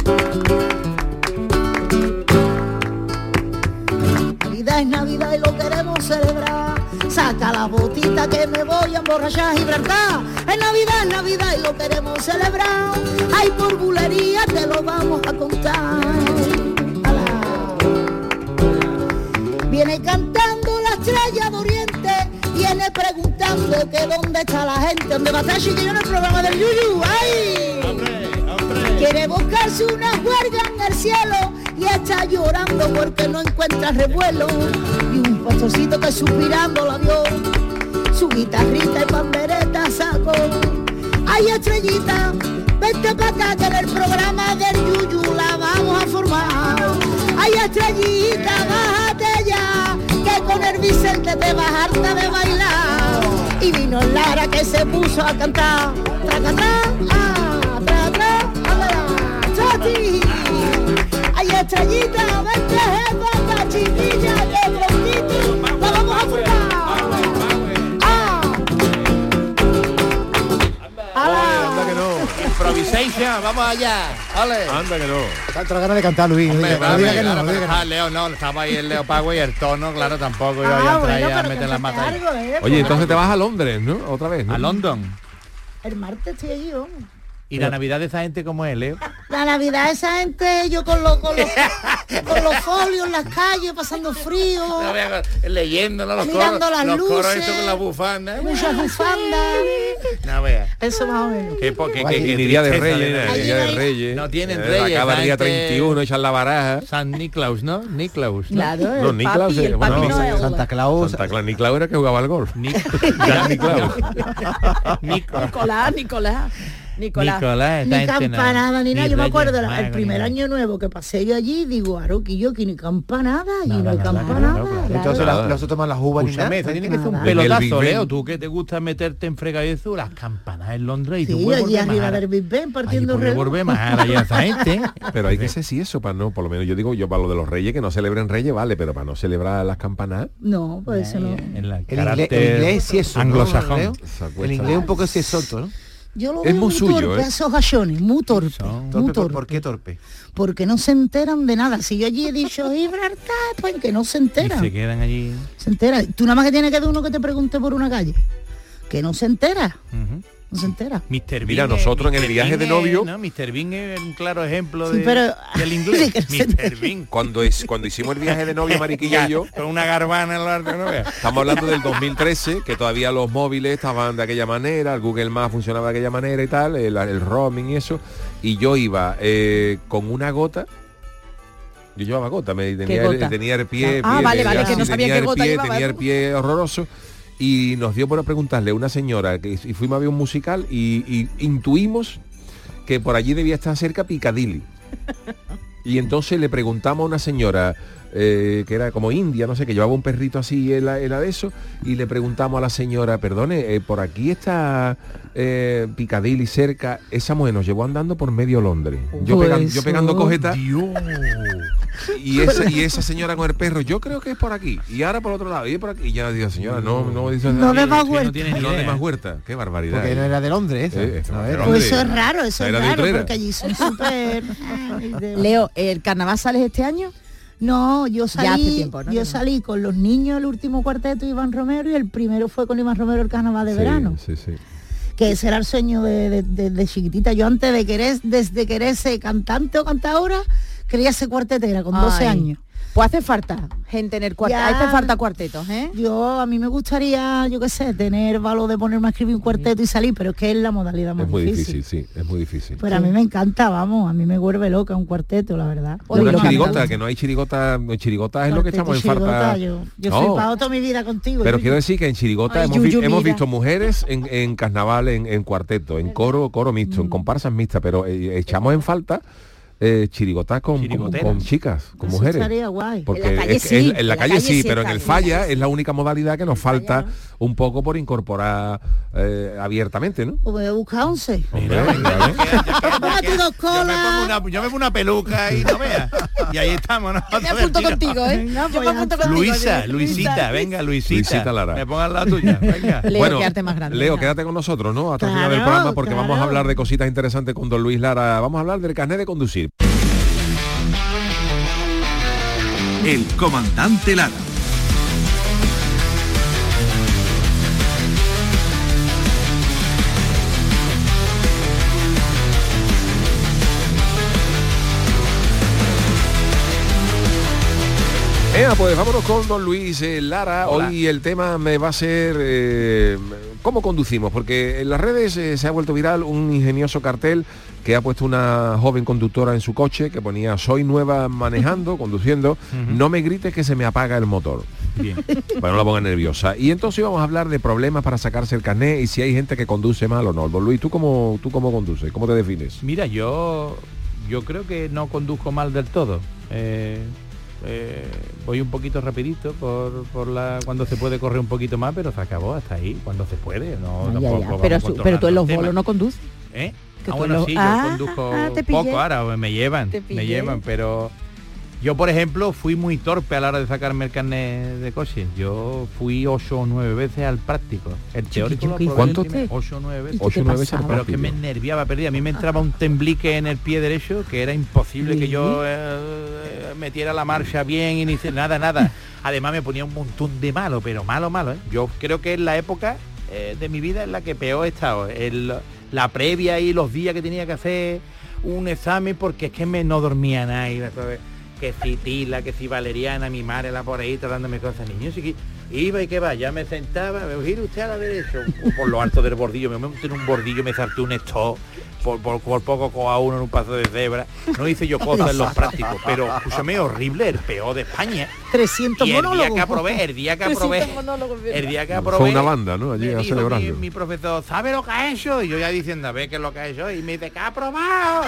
Navidad es Navidad y lo queremos celebrar. Saca la botita que me voy a emborrachar, Gibraltar. Es Navidad, es Navidad y lo queremos celebrar. Ay, por bulería te lo vamos a contar. Alá. Viene cantando la estrella de Oriente, viene preguntando que dónde está la gente, dónde va a estar chiquillo en el programa del Yuyu. ¡Ay! Quiere buscarse una juerga en el cielo y está llorando porque no encuentra revuelo. Y un pastorcito que suspirando la vio, su guitarrita y pandereta sacó. Ay, estrellita, vente para acá que en el programa del Yuyu la vamos a formar. Ay, estrellita, bájate ya, que con el Vicente te vas harta de bailar. Y vino Lara que se puso a cantar. Tracatá, ah, tra, tra, alá, chati. Ay, estrellita, vente jefa, chiquilla, que prontito la vamos a formar. Ah. anda que no. Improvisation, vamos allá. Vale. Anda que no. Tanto la ganas de cantar, Luis. Hombre, no diga- no vale, diga que no, claro, no diga que no. ah, Leo, no, estaba ahí el Leo Pago y el tono, claro, tampoco iba Ah, a entrar bueno, ahí a pero meter que la saque mata ahí. algo, ¿eh? Oye, entonces te vas a Londres, ¿no? Otra vez, ¿no? A London. El martes estoy allí, vamos. Y la Navidad de esa gente como es, Leo. La Navidad esa gente, yo con los, con los, con los folios en las calles, pasando frío, Leyendo los mirando coros, las los coros luces, estos con la bufanda. muchas bufandas. No veas. Eso más o menos. Que, po- que, Que, que, que ni día de tristeza Reyes, de ni Allí día de hay- Reyes. No tienen Eh, reyes, Acaba el día esa gente- treinta y uno, echan la baraja. San Niklaus, ¿no? Niklaus. ¿no? Claro, el No, Niklaus, papi, el eh, bueno, papi no, Noel. Santa Claus. Santa Claus, Niklaus era que jugaba al golf. Ni- Ya, Niklaus. Nico- Nicolás, Nicolás. Nicolás. Nicolás, Ni esta gente no. campanada ni nada. Yo me Reyes, acuerdo la- madre el primer mía. año nuevo que pasé yo allí, digo, Aroki, yo que ni campanada, y Nada, no hay nada, campanada. claro, claro. Entonces Nada. la- los otros toman las uvas ni Escúchame, nada. eso tiene que ser un Nada. En el Big pelotazo, Ben. Leo. Tú que te gusta meterte en fregadero, las campanas en Londres y tú Sí, puedes allí volver arriba más del Big Ben Allí partiendo puedes reloj. volver más ahora ya esa gente. Pero hay que ser sí eso para no, por lo menos yo digo yo para lo de los reyes que no celebren reyes, vale, pero para no celebrar las campanadas. No, pues eso no. En la El inglés, carácter el inglés sí es eso, ¿no, anglosajón. Leo? Esa El cuesta. inglés un poco sí es soto, ¿no? Yo lo Es veo muy muy suyo, torpe ¿eh? a esos gallones, muy torpe, Torpe, muy ¿por, torpe. ¿Por qué torpe? Porque no se enteran de nada. Si yo allí he dicho Gibraltar, pues que no se Y enteran. se quedan allí. Se entera. Tú nada más que tienes que ver uno que te pregunte por una calle. Que no se entera. Ujú. No se entera. mister Mira, Bean es- nosotros en el mister viaje de Bean es- novio- No, mister Bean es un claro ejemplo Sí, de, pero- del inglés. Sí, que no se mister Bean. Cuando es cuando hicimos el viaje de novio Mariquilla y yo, Con una garbana en lo alto, ¿no veas? estamos hablando del dos mil trece, que todavía los móviles estaban de aquella manera, el Google Maps funcionaba de aquella manera y tal, el, el roaming y eso, y yo iba eh, con una gota. Yo llevaba gota, me tenía, gota? El, tenía el pie, Ah, pie, vale, de- vale, así, que no sabía tenía qué el gota pie, llevaba, tenía ¿no? el pie horroroso. Y nos dio por preguntarle a una señora que y fuimos a ver un musical y, y intuimos que por allí debía estar cerca Piccadilly. Y entonces le preguntamos a una señora eh, que era como india, no sé, que llevaba un perrito así en la, en la de eso, y le preguntamos a la señora, perdone, eh, por aquí está eh, Piccadilly cerca. Esa mujer nos llevó andando por medio Londres. Yo, Pues pegan- yo pegando eso. cogeta. Y esa, y esa señora con el perro, yo creo que es por aquí. Y ahora por otro lado, y es por aquí. Y ya digo, señora, no, no dice No de más no huerta. tienes ni no de idea. más huerta. Qué barbaridad. Porque no era de Londres, esa. Eh, esto A no ver. era Pues Hombre, eso es raro, eso es era de raro, Utrera. porque allí son súper... ay, de- Leo, ¿el carnaval sales este año? No, yo Ya salí, hace tiempo, ¿no? yo Que no. salí con los niños el último cuarteto Iván Romero y el primero fue con Iván Romero el carnaval de Sí, verano, sí, sí. que ese era el sueño de, de- de- de chiquitita. Yo antes de querer, desde querer ser cantante o cantadora, quería ser cuartetera con doce Ay. años. Pues hace falta gente en el cuarteto, hace falta cuartetos, ¿eh? Yo, a mí me gustaría, yo qué sé, tener valor de ponerme a escribir un cuarteto y salir, pero es que es la modalidad más Es muy difícil. difícil, sí, es muy difícil. Pero a mí me encanta, vamos, a mí me vuelve loca un cuarteto, la verdad. Una chirigota, que no hay chirigota, no, chirigota es lo que estamos en falta. Yo, yo No. soy para toda mi vida contigo. Pero Yuyu. quiero decir que en chirigota Ay, hemos, vi- Yuyu, hemos mira. visto mujeres en, en carnaval, en, en cuarteto, en coro, coro mixto, en comparsas mixtas, pero eh, echamos en falta eh, chirigotas con, con, con chicas, con Eso mujeres. estaría guay. Porque En la calle es- sí, es- en en la la calle calle sí, sí pero en está el bien. falla es la única modalidad que nos falta un poco por incorporar eh, abiertamente, ¿no? Pues voy a buscar once. Hombre, venga, ¿eh? Ponga tus dos Yo me, colas. pongo una, yo me pongo una peluca y no veas. Y ahí estamos, ¿no? Me apunto contigo, ¿eh? Venga, Yo pues me apunto contigo. Luisa, Luisa. Luisita, venga, Luisita. Luisita Lara. Me pongas la tuya, venga. Leo, Bueno, quédate más grande. Leo, venga. quédate con nosotros, ¿no? Hasta el final Claro, del programa, porque vamos a claro. hablar de cositas interesantes con don Luis Lara. Vamos a hablar del carnet de conducir. El comandante Lara. Ea, pues vámonos con don Luis eh, Lara. Hola. Hoy el tema me va a ser eh, cómo conducimos, porque en las redes eh, se ha vuelto viral un ingenioso cartel que ha puesto una joven conductora en su coche que ponía: soy nueva manejando, conduciendo, no me grites que se me apaga el motor. Bien. Bueno, no la ponga nerviosa. Y entonces vamos a hablar de problemas para sacarse el carnet y si hay gente que conduce mal o no. Don Luis, ¿tú cómo, tú cómo conduces? ¿Cómo te defines? Mira, yo yo creo que no conduzco mal del todo. Eh, eh, voy un poquito rapidito por, por la cuando se puede correr un poquito más, pero se acabó hasta ahí, cuando se puede. No, Ah, ya, tampoco ya. vamos pero, a su- controlar pero tú en los temas. bolos no conduces. ¿Eh? Que Ah, tú bueno, lo- sí, Ah, yo conduzco ah, te pillé. poco ahora, me llevan, Te me pillé. llevan, pero yo, por ejemplo, fui muy torpe a la hora de sacarme el carnet de coche. Yo fui ocho o nueve veces al práctico. El teórico lo aprobé ¿Cuánto? el primer- ocho o nueve veces. Ocho o nueve veces al Pero que me práctico. nerviaba, perdía. A mí me entraba un temblique en el pie derecho que era imposible que yo eh, metiera la marcha bien y ni hice nada, nada. Además me ponía un montón de malo, pero malo, malo, ¿eh? Yo creo que es la época eh, de mi vida en la que peor he estado. El, la previa y los días que tenía que hacer un examen, porque es que me no dormía nada. Y después, que si Tila, que si Valeriana, mi madre la por ahí dándome cosas, niños, y que iba y que va, ya me sentaba, me giro usted a la derecha, por lo alto del bordillo, me monté en un bordillo, me salté un stop, por, por, por poco coa uno en un paso de cebra, no hice yo cosas en los prácticos, pero escúchame, horrible, el peor de España. trescientos Y el día monólogos. que aprobé, el día que aprobé, trescientos monólogos, ¿verdad? el día que aprobé, Fue una banda, ¿no? Allí me a dijo celebrando. mi, mi profesor, ¿sabe lo que ha hecho? Y yo ya diciendo, a ver qué es lo que ha hecho. Y me dice, que ha aprobado.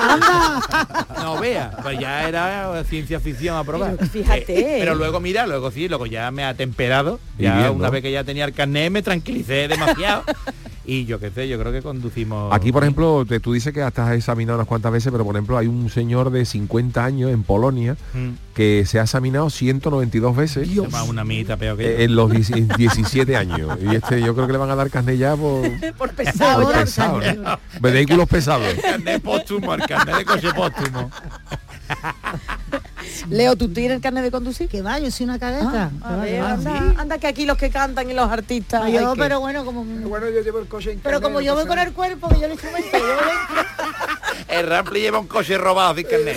No vea, pues ya era ciencia ficción aprobar. Pero fíjate. Eh, pero luego, mira, luego sí, luego ya me ha temperado. Ya Y bien, una ¿no? vez que ya tenía el carnet me tranquilicé demasiado. Y yo qué sé, yo creo que conducimos... Aquí, por ejemplo, te- tú dices que hasta has examinado unas cuantas veces, pero por ejemplo hay un señor de cincuenta años en Polonia Mm. que se ha examinado ciento noventa y dos veces Más una amiguita peor que yo. eh, en los dieci- diecisiete años. Y este yo creo que le van a dar carnet ya por, Por pesado. por Ahora, pesado, carnet. ¿no? Vehículos pesados. Carnet póstumo, el carnet de coche póstumo. Leo, ¿tú tienes el carnet de conducir? Que va, yo soy una cagueta. Ah, Que a va, que ver, va. anda, anda que aquí los que cantan y los artistas. Yo, hay que- pero bueno, como Bueno, yo llevo el coche en pero como yo voy con el cuerpo, que yo el instrumento, yo voy El Rampli lleva un coche robado sin carnet.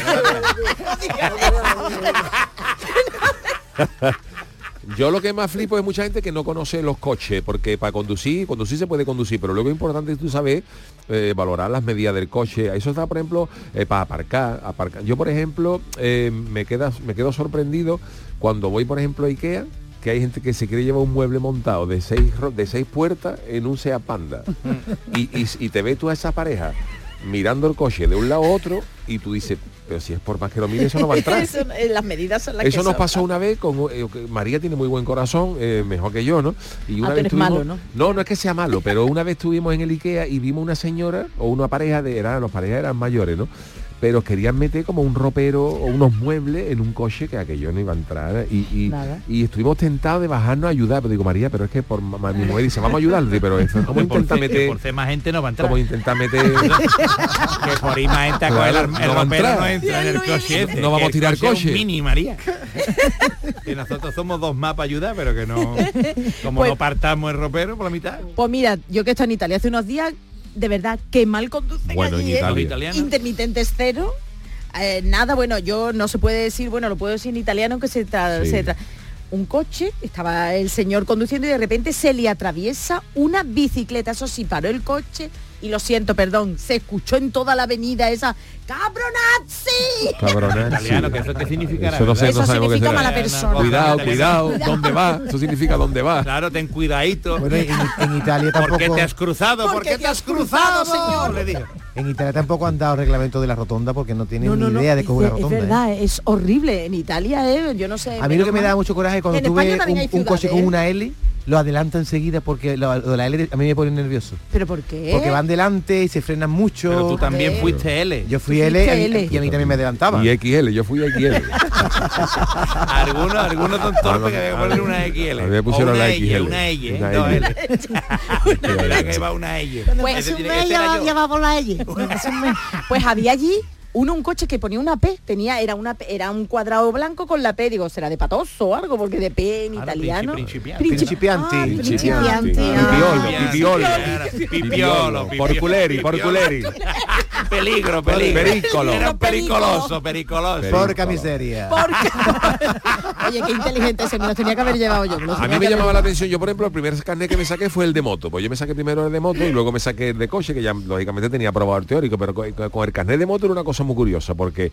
Yo lo que más flipo es mucha gente que no conoce los coches, porque para conducir, conducir se puede conducir, pero luego es importante tú sabes eh, valorar las medidas del coche. Eso está, por ejemplo, eh, para aparcar, aparcar. Yo, por ejemplo, eh, me queda, me quedo sorprendido cuando voy, por ejemplo, a Ikea, que hay gente que se quiere llevar un mueble montado de seis, ro- de seis puertas en un Seat Panda. y, y, y te ves tú a esa pareja mirando el coche de un lado a otro y tú dices, pero si es por más que lo mire, eso no va a entrar. Eso, eh, las medidas son las Eso que nos son. pasó una vez con eh, que María tiene muy buen corazón, eh, mejor que yo, ¿no? Y una Ah, tú vez eres tuvimos, malo, ¿no? no, no es que sea malo, pero una vez estuvimos en el Ikea y vimos una señora o una pareja de eran, los parejas eran mayores, ¿no? Pero querían meter como un ropero o unos muebles en un coche que aquello no iba a entrar y, y, Nada. y estuvimos tentados de bajarnos a ayudar, pero digo, María, pero es que por ma- mi mujer dice, vamos a ayudarle, pero eso es como Por intentar ser- meter, por ser más gente no va a entrar. como intentar meter, Que por ir más gente a coger Claro, el, no el va a ropero entrar. no entra en el coche ese. No vamos a El tirar es un coche. mini, María. Que nosotros somos dos más para ayudar, pero que no... Como Pues- no partamos el ropero por la mitad. Pues mira, yo que estoy en Italia hace unos días, de verdad, que mal conducen Bueno, allí, en ¿eh? Italia. Los italianos. Intermitentes cero. eh, nada, bueno, yo no se puede decir, bueno, lo puedo decir en italiano que se tra- Sí. se tra- un coche, estaba el señor conduciendo y de repente se le atraviesa una bicicleta, eso sí, paró el coche y lo siento, perdón, se escuchó en toda la avenida esa ¡cabronazzi! Cabronazzi. Italiano, que eso qué significará, Eso no sé, ¿verdad? no Eso sabemos qué significa será. mala persona. Cuidado, cuidado, ¿dónde va? Eso significa dónde va. Claro, ten cuidadito. Bueno, en, en Italia tampoco... ¿Por qué te has cruzado? ¿Por qué te has cruzado, señor? Le dijo. En Italia tampoco han dado reglamento de la rotonda porque no tienen No, no, ni no, idea de cómo es es, una es rotonda. ¿eh? verdad, es horrible. En Italia, eh, yo no sé. A mí lo que me menos da mal. mucho coraje es cuando En tú España ves también un, hay un ciudades, coche con ¿eh? una L, lo adelanta enseguida porque lo, lo de la L a mí me pone nervioso. ¿Pero por qué? Porque van delante y se frenan mucho. Pero tú también ¿Qué? fuiste L. Yo fui Tú L, fuiste a mí- L. y a mí también me adelantaba. Y X L, yo fui X L. Algunos, algunos son torpes que Ah, me ponen una X L. a mí me pusieron O una la X, X L. Una Y, ¿eh? Una No, L. L. Mira que va una Y. Pues, Ese Un tiene que mes ser ya, yo. ya va por la L. Pues había allí uno un coche que ponía una P, tenía era una P- era un cuadrado blanco con la P, digo, será de patoso o algo porque de P en Claro, italiano. principiante. Principi- Principianti. Ah, Principianti. principianti. Pipiolo, Ah. pipiolo. Pipiolo, Porculeri, porculeri. Peligro, peligro. Pericolo. Era pericoloso, pericoloso. Porca miseria. Oye, qué inteligente ese, me lo tenía que haber llevado yo. me lo A tenía mí me que llamaba haber la atención, yo por ejemplo, el primer carnet que me saqué fue el de moto. Pues yo me saqué primero el de moto y luego me saqué el de coche, que ya lógicamente tenía aprobado el teórico, pero con, con el carnet de moto era una cosa muy curiosa, porque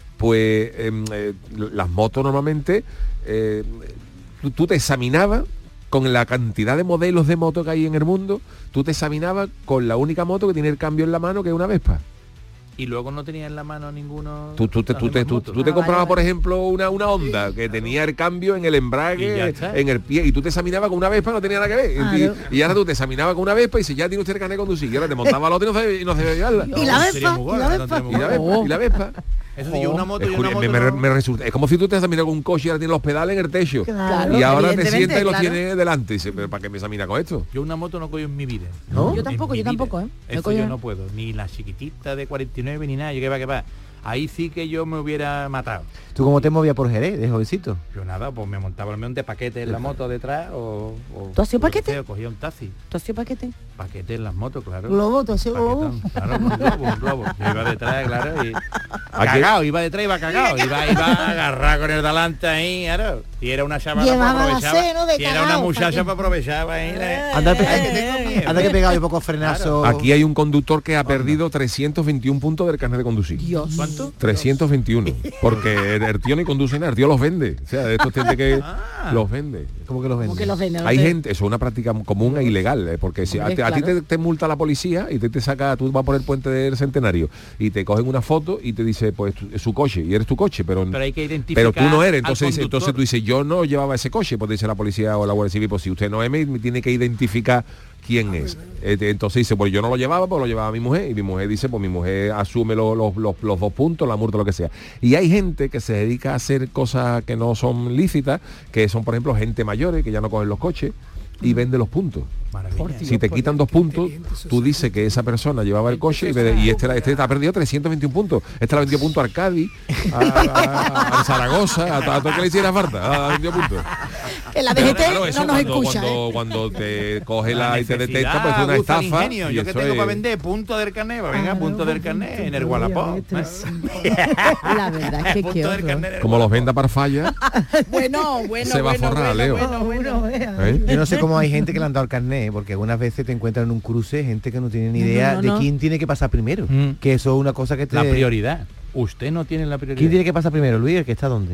pues em, eh, las motos normalmente eh, tú, tú te examinabas con la cantidad de modelos de moto que hay en el mundo, tú te examinabas con la única moto que tiene el cambio en la mano, que es una Vespa. Y luego no tenía en la mano ninguno. Tú, tú te, tú te, tú, tú te comprabas, por ejemplo, una, una Honda que tenía el cambio en el Y ya embrague, está. en el pie, y tú te examinabas con una Vespa, no tenía nada que ver. Claro. Y, y ahora tú te examinabas con una Vespa y si ya tiene usted el carnet de conducir, y ahora te montaba al otro y no sabía, y no sabía llevarla. ¿Y la Sería Vespa? muy ¿Y gorda, la no Vespa? tenemos Y la Vespa, y la Vespa. Eso sí, yo una moto Es, y una curi- moto. me, me- no- me resulta, es como si tú te examinas con un coche y ahora tienes los pedales en el techo. Claro, y ahora te evidentemente, sientas y los claro. tienes delante. Y dices, pero ¿para qué me examina con esto? Yo una moto no cojo en mi vida. ¿No? Yo En tampoco, mi yo vida. tampoco, ¿eh? No Eso cojo- yo no puedo. Ni la chiquitita de cuarenta y nueve ni nada. Yo qué va, qué va. Ahí sí que yo me hubiera matado. ¿Tú cómo te movías por Jerez, de jovencito? Yo nada, pues me montaba un de paquete en la moto detrás o... o ¿Tú has sido o lo paquete? que sea, cogía un taxi. ¿Tú has sido paquete? Paquete en las motos, claro. Globo, tú has sido globo. Paquetón, claro, un globo, un globo. Yo iba detrás, claro, y... Aquí- Cagado, iba detrás, iba cagado. Iba, iba agarrado con el delante ahí, claro. Y era una chavala Llevaba para la aprovechar. ceno de Y era una cagao, muchacha ¿para qué? para aprovechar ahí. la- Anda, pe- Ay, que tengo miedo. anda que pegado y poco frenazo. Aquí hay un conductor que ha perdido trescientos veintiún puntos del carnet de conducir. Dios. ¿Cuánto? trescientos veintiuno. Porque el, el tío ni conduce nada, el tío los vende. O sea, de estos gente que Ah. los vende. ¿Cómo que los Como venden? que los venden. Hay ¿no? gente, eso es una práctica común e ilegal, eh, porque si a, Hombre, ti- a ti claro. te, te multa la policía y te, te saca, tú vas por el puente del Centenario y te cogen una foto y te dice, pues tu- es su coche, y eres tu coche, pero, Pero hay que identificar pero tú no eres, al entonces, dice- conductor. entonces tú dices, yo no llevaba ese coche, pues dice la policía o la Guardia Civil, pues si usted no es, me, me tiene que identificar quién es. Eh, Entonces dice, pues yo no lo llevaba, pues lo llevaba mi mujer, y mi mujer dice, pues mi mujer asume lo- los, los, los dos puntos, la multa, lo que sea. Y hay gente que se dedica a hacer cosas que no son lícitas, que son, por ejemplo, gente mayores, que ya no cogen los coches, y vende los puntos. Maravilla. Si te quitan dos puntos, tú dices que esa persona llevaba el coche y, ve- y este, este ha perdido trescientos veintiún puntos. Este le ha vendido puntos a Arcadi, a, a- a Zaragoza, a, to- a todo el que le hiciera falta, ha vendido puntos. En la Pero D G T claro, eso no nos cuando, escucha, cuando, ¿eh? cuando te coge la, La y te necesidad detecta, pues es una aguza el estafa. ingenio. y Yo que eso tengo es- para vender punto del carnet, pues venga, Ah, punto no, del carnet punto, en el punto, Wallapop. punto, sí. La verdad es que Punto qué del horror. carnet en el Como los Wallapop. venda para falla, Bueno, bueno, Se va a bueno, forrar, bueno, Leo. bueno, bueno. ¿eh? Yo no sé cómo hay gente que le han dado el carnet, porque algunas veces te encuentran en un cruce gente que no tiene ni No, idea no, de no. quién tiene que pasar primero. Mm. Que eso es una cosa que te... La prioridad. Usted no tiene la prioridad. ¿Quién tiene que pasar primero, Luis? ¿El que está dónde?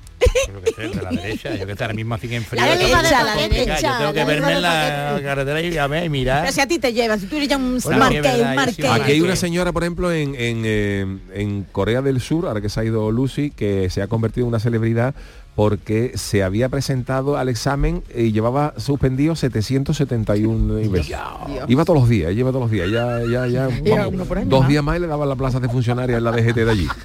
Yo que sé, de la derecha. Yo que sé, ahora mismo así que en frío. La tengo que- derecha, la complicado. derecha, Yo tengo que la verme en derecha. la carretera y a ver y mirar. Pero si a ti te llevas, si tú eres ya un Bueno, marqués, que es verdad, un yo marqués. soy Aquí hay que- una señora, por ejemplo, en, en, eh, en Corea del Sur, ahora que se ha ido Lucy, que se ha convertido en una celebridad porque se había presentado al examen y llevaba suspendido setecientos setenta y uno veces. Dios. Iba todos los días, iba todos los días, ya, ya, ya, Iba vamos, uno por año, dos ¿no? días más y le daban la plaza de funcionaria en la D G T de allí.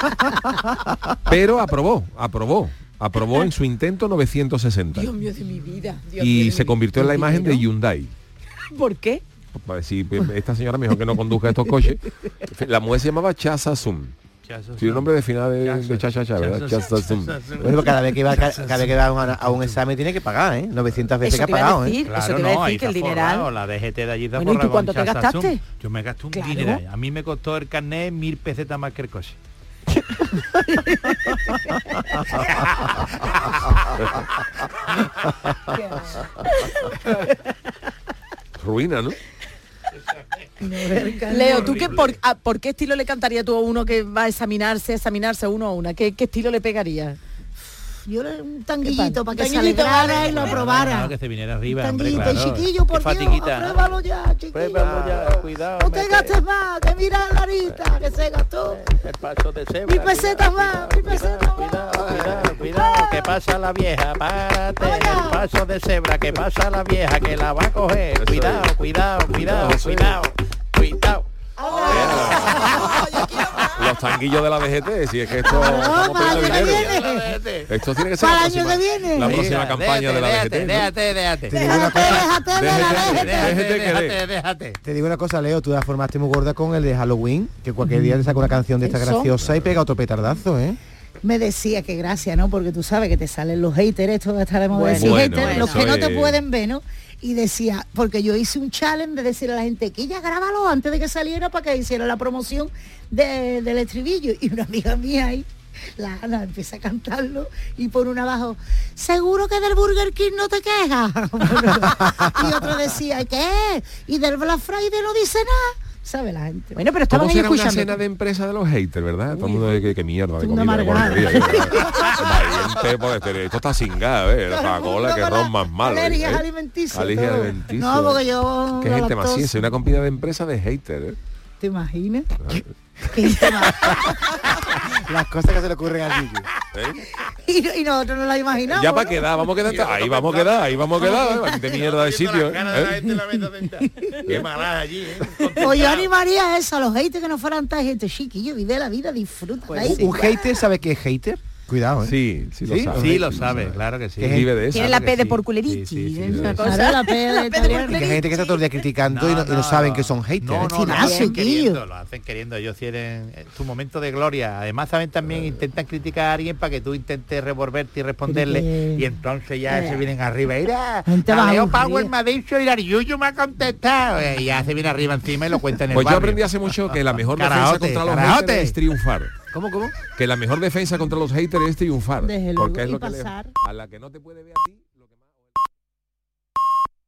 Pero aprobó, aprobó, aprobó en su intento novecientos sesenta Dios mío de mi vida. Dios mío y de se mi convirtió en la vida. imagen de Hyundai. ¿Por qué? Para decir, esta señora mejor que no conduzca estos coches. La mujer se llamaba Chasa Sum. Tiene un nombre de final de, de cha cha cha, ¿verdad? Chasa Sum. Bueno, cada vez que va, ca- cada vez que va a, una- a un examen tiene que pagar, ¿eh? novecientas veces Eso que te ha iba a pagado, ¿eh? decir, Claro, eso te iba a no, decir ahí que el está dineral. forrado, la D G T de allí está Bueno, ¿y tú forrada cuánto con te Chasa Sum. gastaste? Yo me gasté un Claro. dineral. A mí me costó el carnet mil pesetas más que el coche. Ruina, ¿no? Leo, ¿tú qué, por, a, por qué estilo le cantaría tú a uno que va a examinarse, examinarse uno a una? ¿Qué, qué estilo le pegaría? Yo le un tanguillito para que se tanguillito, alegrara vale. y lo probara. Claro, que se viniera arriba, Un hombre, tanguillito, claro. y chiquillo, por Qué Dios, fatiguita. pruébalo ya, chiquillo. Pruébalo ya, cuidado. No te gastes más, que mira la Larita, que se gastó. El paso de cebra. Mi peseta más, mi peseta Cuidado, cuidado, cuidado, que pasa la vieja, párate, el paso de cebra, que pasa la vieja, que la va a coger. Cuidado, cuidado, cuidado, cuidado, cuidado. Los tanguillos de la D G T, si es que esto estamos para perdiendo el año que dinero. viene. Esto tiene que ser Para la el año próxima, que viene. la próxima Mira, campaña de la D G T. ¿no? Déjate, déjate, Te digo una cosa, Déjate, Déjate, déjate, déjate, déjate. déjate, déjate. te digo una cosa, Leo, tú la formaste muy gorda con el de Halloween, que cualquier día te saca una canción de esta Eso. graciosa y pega otro petardazo, ¿eh? Me decía que gracias, ¿no? Porque tú sabes que te salen los haters, esto estaremos Bueno, decir bueno, haters, los eso que no te es- pueden ver, ¿no? Y decía, porque yo hice un challenge de decirle a la gente que ya grábalo antes de que saliera para que hiciera la promoción de- del estribillo. Y una amiga mía ahí, la Ana, empieza a cantarlo y por un abajo, seguro que del Burger King no te quejas. Y otro decía, ¿qué? Y del Black Friday no dice nada. ¿Sabe la gente? Bueno, pero ¿Cómo estaban ahí será una escuchando. cena de empresa de los haters, verdad? Todo el mundo de que, que mierda de Mundo comida, de amargado. porquería. Valiente, pues, este, esto está cingado, ¿eh? La Coca-Cola, que ron más malo. Alergias ¿eh? alimenticias. Alergias todo. alimenticias. No, porque yo... Qué la gente más lactosa. ciencia, una comida de empresa de haters, ¿eh? ¿Te imaginas? ¿Qué gente más- Las cosas que se le ocurren al Guille. y, no- y nosotros no la imaginamos. Ya para ¿no? quedar, vamos a quedar, ahí vamos a quedar, ahí vamos a quedar, ¿eh? De mierda de sitio, ¿eh? Qué mala allí, ¿eh? Pues yo animaría a eso, a los haters que no fueran tan gente, chiquillo, vive la vida, disfruta. Un, un hater, ¿sabe qué es hater? Cuidado, ¿eh? Sí, sí lo ¿Sí? sabe. Sí, lo sabe, claro que sí. Que Vive de eso. Tiene la Claro P que de sí. por culerichi. Sí, sí, sí, es sí, una sí. cosa. Claro, la P de La P de italiano. por Que hay gente que está todo el día criticando y, no, y no saben que son haters. No, no, Chinazo, lo hacen Guillo. queriendo, lo hacen queriendo. Ellos tienen eh, su momento de gloria. Además, saben también intentan criticar a alguien para que tú intentes revolverte y responderle. que- Y entonces ya Eh. se vienen arriba. Mira, Gente la va Leo aburrida. Power me ha dicho y la Yuyu me ha contestado. Eh, Y ya se viene arriba encima y lo cuenta en el Pues yo barrio. aprendí hace mucho que la mejor Caraote, defensa contra los caraote. haters es triunfar. ¿Cómo, cómo? Que la mejor defensa contra los haters es triunfar. Desde luego, Porque es y lo que le- pasar. a la que no te puede ver a ti.